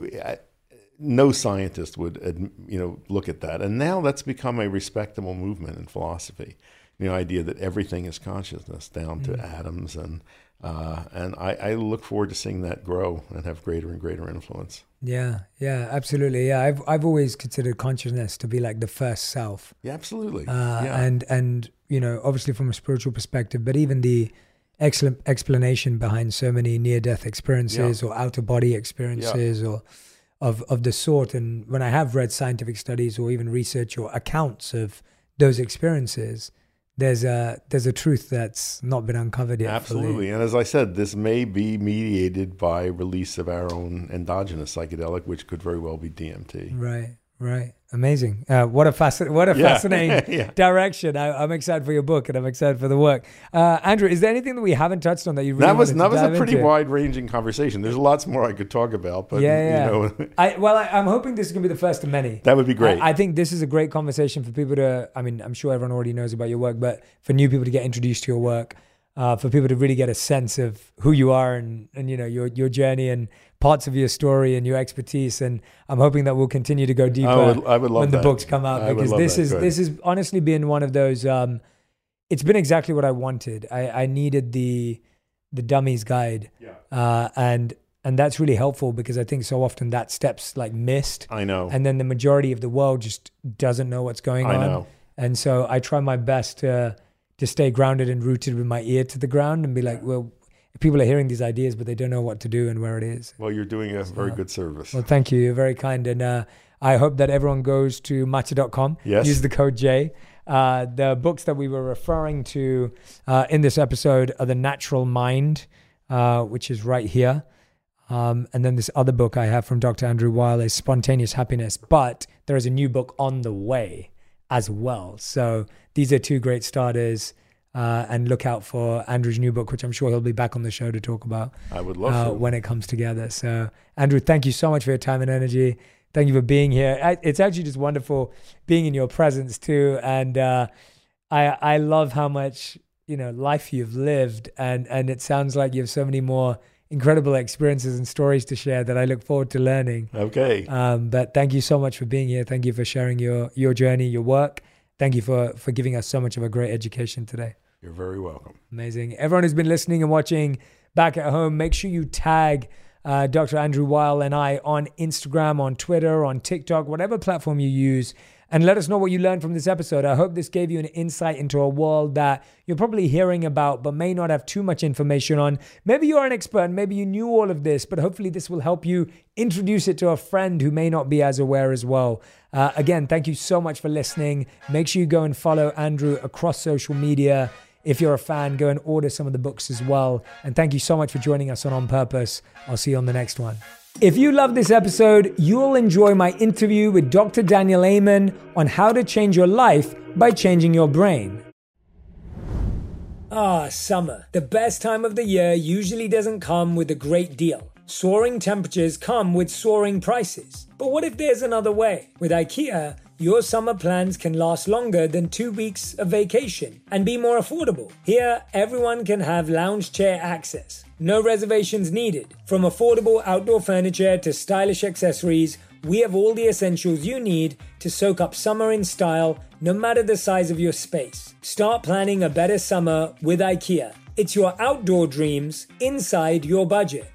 no scientist would, you know, look at that. And now that's become a respectable movement in philosophy. The idea that everything is consciousness down to mm. atoms. And uh, and I, I look forward to seeing that grow and have greater and greater influence. Yeah, yeah, absolutely. Yeah, I've I've always considered consciousness to be like the first self. Yeah, absolutely. Uh, yeah. And, and, you know, obviously from a spiritual perspective, but even the excellent explanation behind so many near-death experiences yeah. or out-of-body experiences yeah. or of, of the sort. And when I have read scientific studies or even research or accounts of those experiences, there's a there's a truth that's not been uncovered yet. Absolutely. Fully. And as I said, this may be mediated by release of our own endogenous psychedelic, which could very well be D M T. Right, right. Amazing. Uh, what a fasc- what a yeah. fascinating yeah. direction. I, I'm excited for your book and I'm excited for the work. Uh, Andrew, is there anything that we haven't touched on that you really that was wanted that to was dive a pretty into? wide-ranging conversation. There's lots more I could talk about, but yeah, yeah. you know, I, well, I, I'm hoping this is going to be the first of many. That would be great. I, I think this is a great conversation for people to. I mean, I'm sure everyone already knows about your work, but for new people to get introduced to your work, uh, for people to really get a sense of who you are and and you know your your journey and parts of your story and your expertise, and I'm hoping that we'll continue to go deeper I would, I would love when that. the books come out, I because this is Good. this has honestly been one of those. Um, it's been exactly what I wanted. I, I needed the the dummy's guide, yeah. uh, and and that's really helpful because I think so often that step's like missed. I know, and then the majority of the world just doesn't know what's going I on. know. And so I try my best to to stay grounded and rooted with my ear to the ground and be like, well, people are hearing these ideas, but they don't know what to do and where it is. Well, you're doing a so, very good service. Well, thank you. You're very kind. And uh, I hope that everyone goes to matcha dot com. Yes. Use the code J. Uh, the books that we were referring to uh, in this episode are The Natural Mind, uh, which is right here. Um, and then this other book I have from Doctor Andrew Weil is Spontaneous Happiness. But there is a new book on the way as well. So these are two great starters. Uh, and look out for Andrew's new book, which I'm sure he'll be back on the show to talk about. I would love uh, to. when it comes together. So, Andrew, thank you so much for your time and energy. Thank you for being here. I, it's actually just wonderful being in your presence too. And uh, I I love how much, you know, life you've lived. And, and it sounds like you have so many more incredible experiences and stories to share that I look forward to learning. Okay. Um, but thank you so much for being here. Thank you for sharing your your journey, your work. Thank you for, for giving us so much of a great education today. You're very welcome. Amazing. Everyone who's been listening and watching back at home, make sure you tag uh, Doctor Andrew Weil and I on Instagram, on Twitter, on TikTok, whatever platform you use, and let us know what you learned from this episode. I hope this gave you an insight into a world that you're probably hearing about but may not have too much information on. Maybe you're an expert, maybe you knew all of this, but hopefully this will help you introduce it to a friend who may not be as aware as well. Uh, again, thank you so much for listening. Make sure you go and follow Andrew across social media. If you're a fan, go and order some of the books as well. And thank you so much for joining us on On Purpose. I'll see you on the next one. If you love this episode, you'll enjoy my interview with Doctor Daniel Amen on how to change your life by changing your brain. Ah, summer. The best time of the year usually doesn't come with a great deal. Soaring temperatures come with soaring prices. But what if there's another way? With IKEA, your summer plans can last longer than two weeks of vacation and be more affordable. Here, everyone can have lounge chair access. No reservations needed. From affordable outdoor furniture to stylish accessories, we have all the essentials you need to soak up summer in style, no matter the size of your space. Start planning a better summer with IKEA. It's your outdoor dreams inside your budget.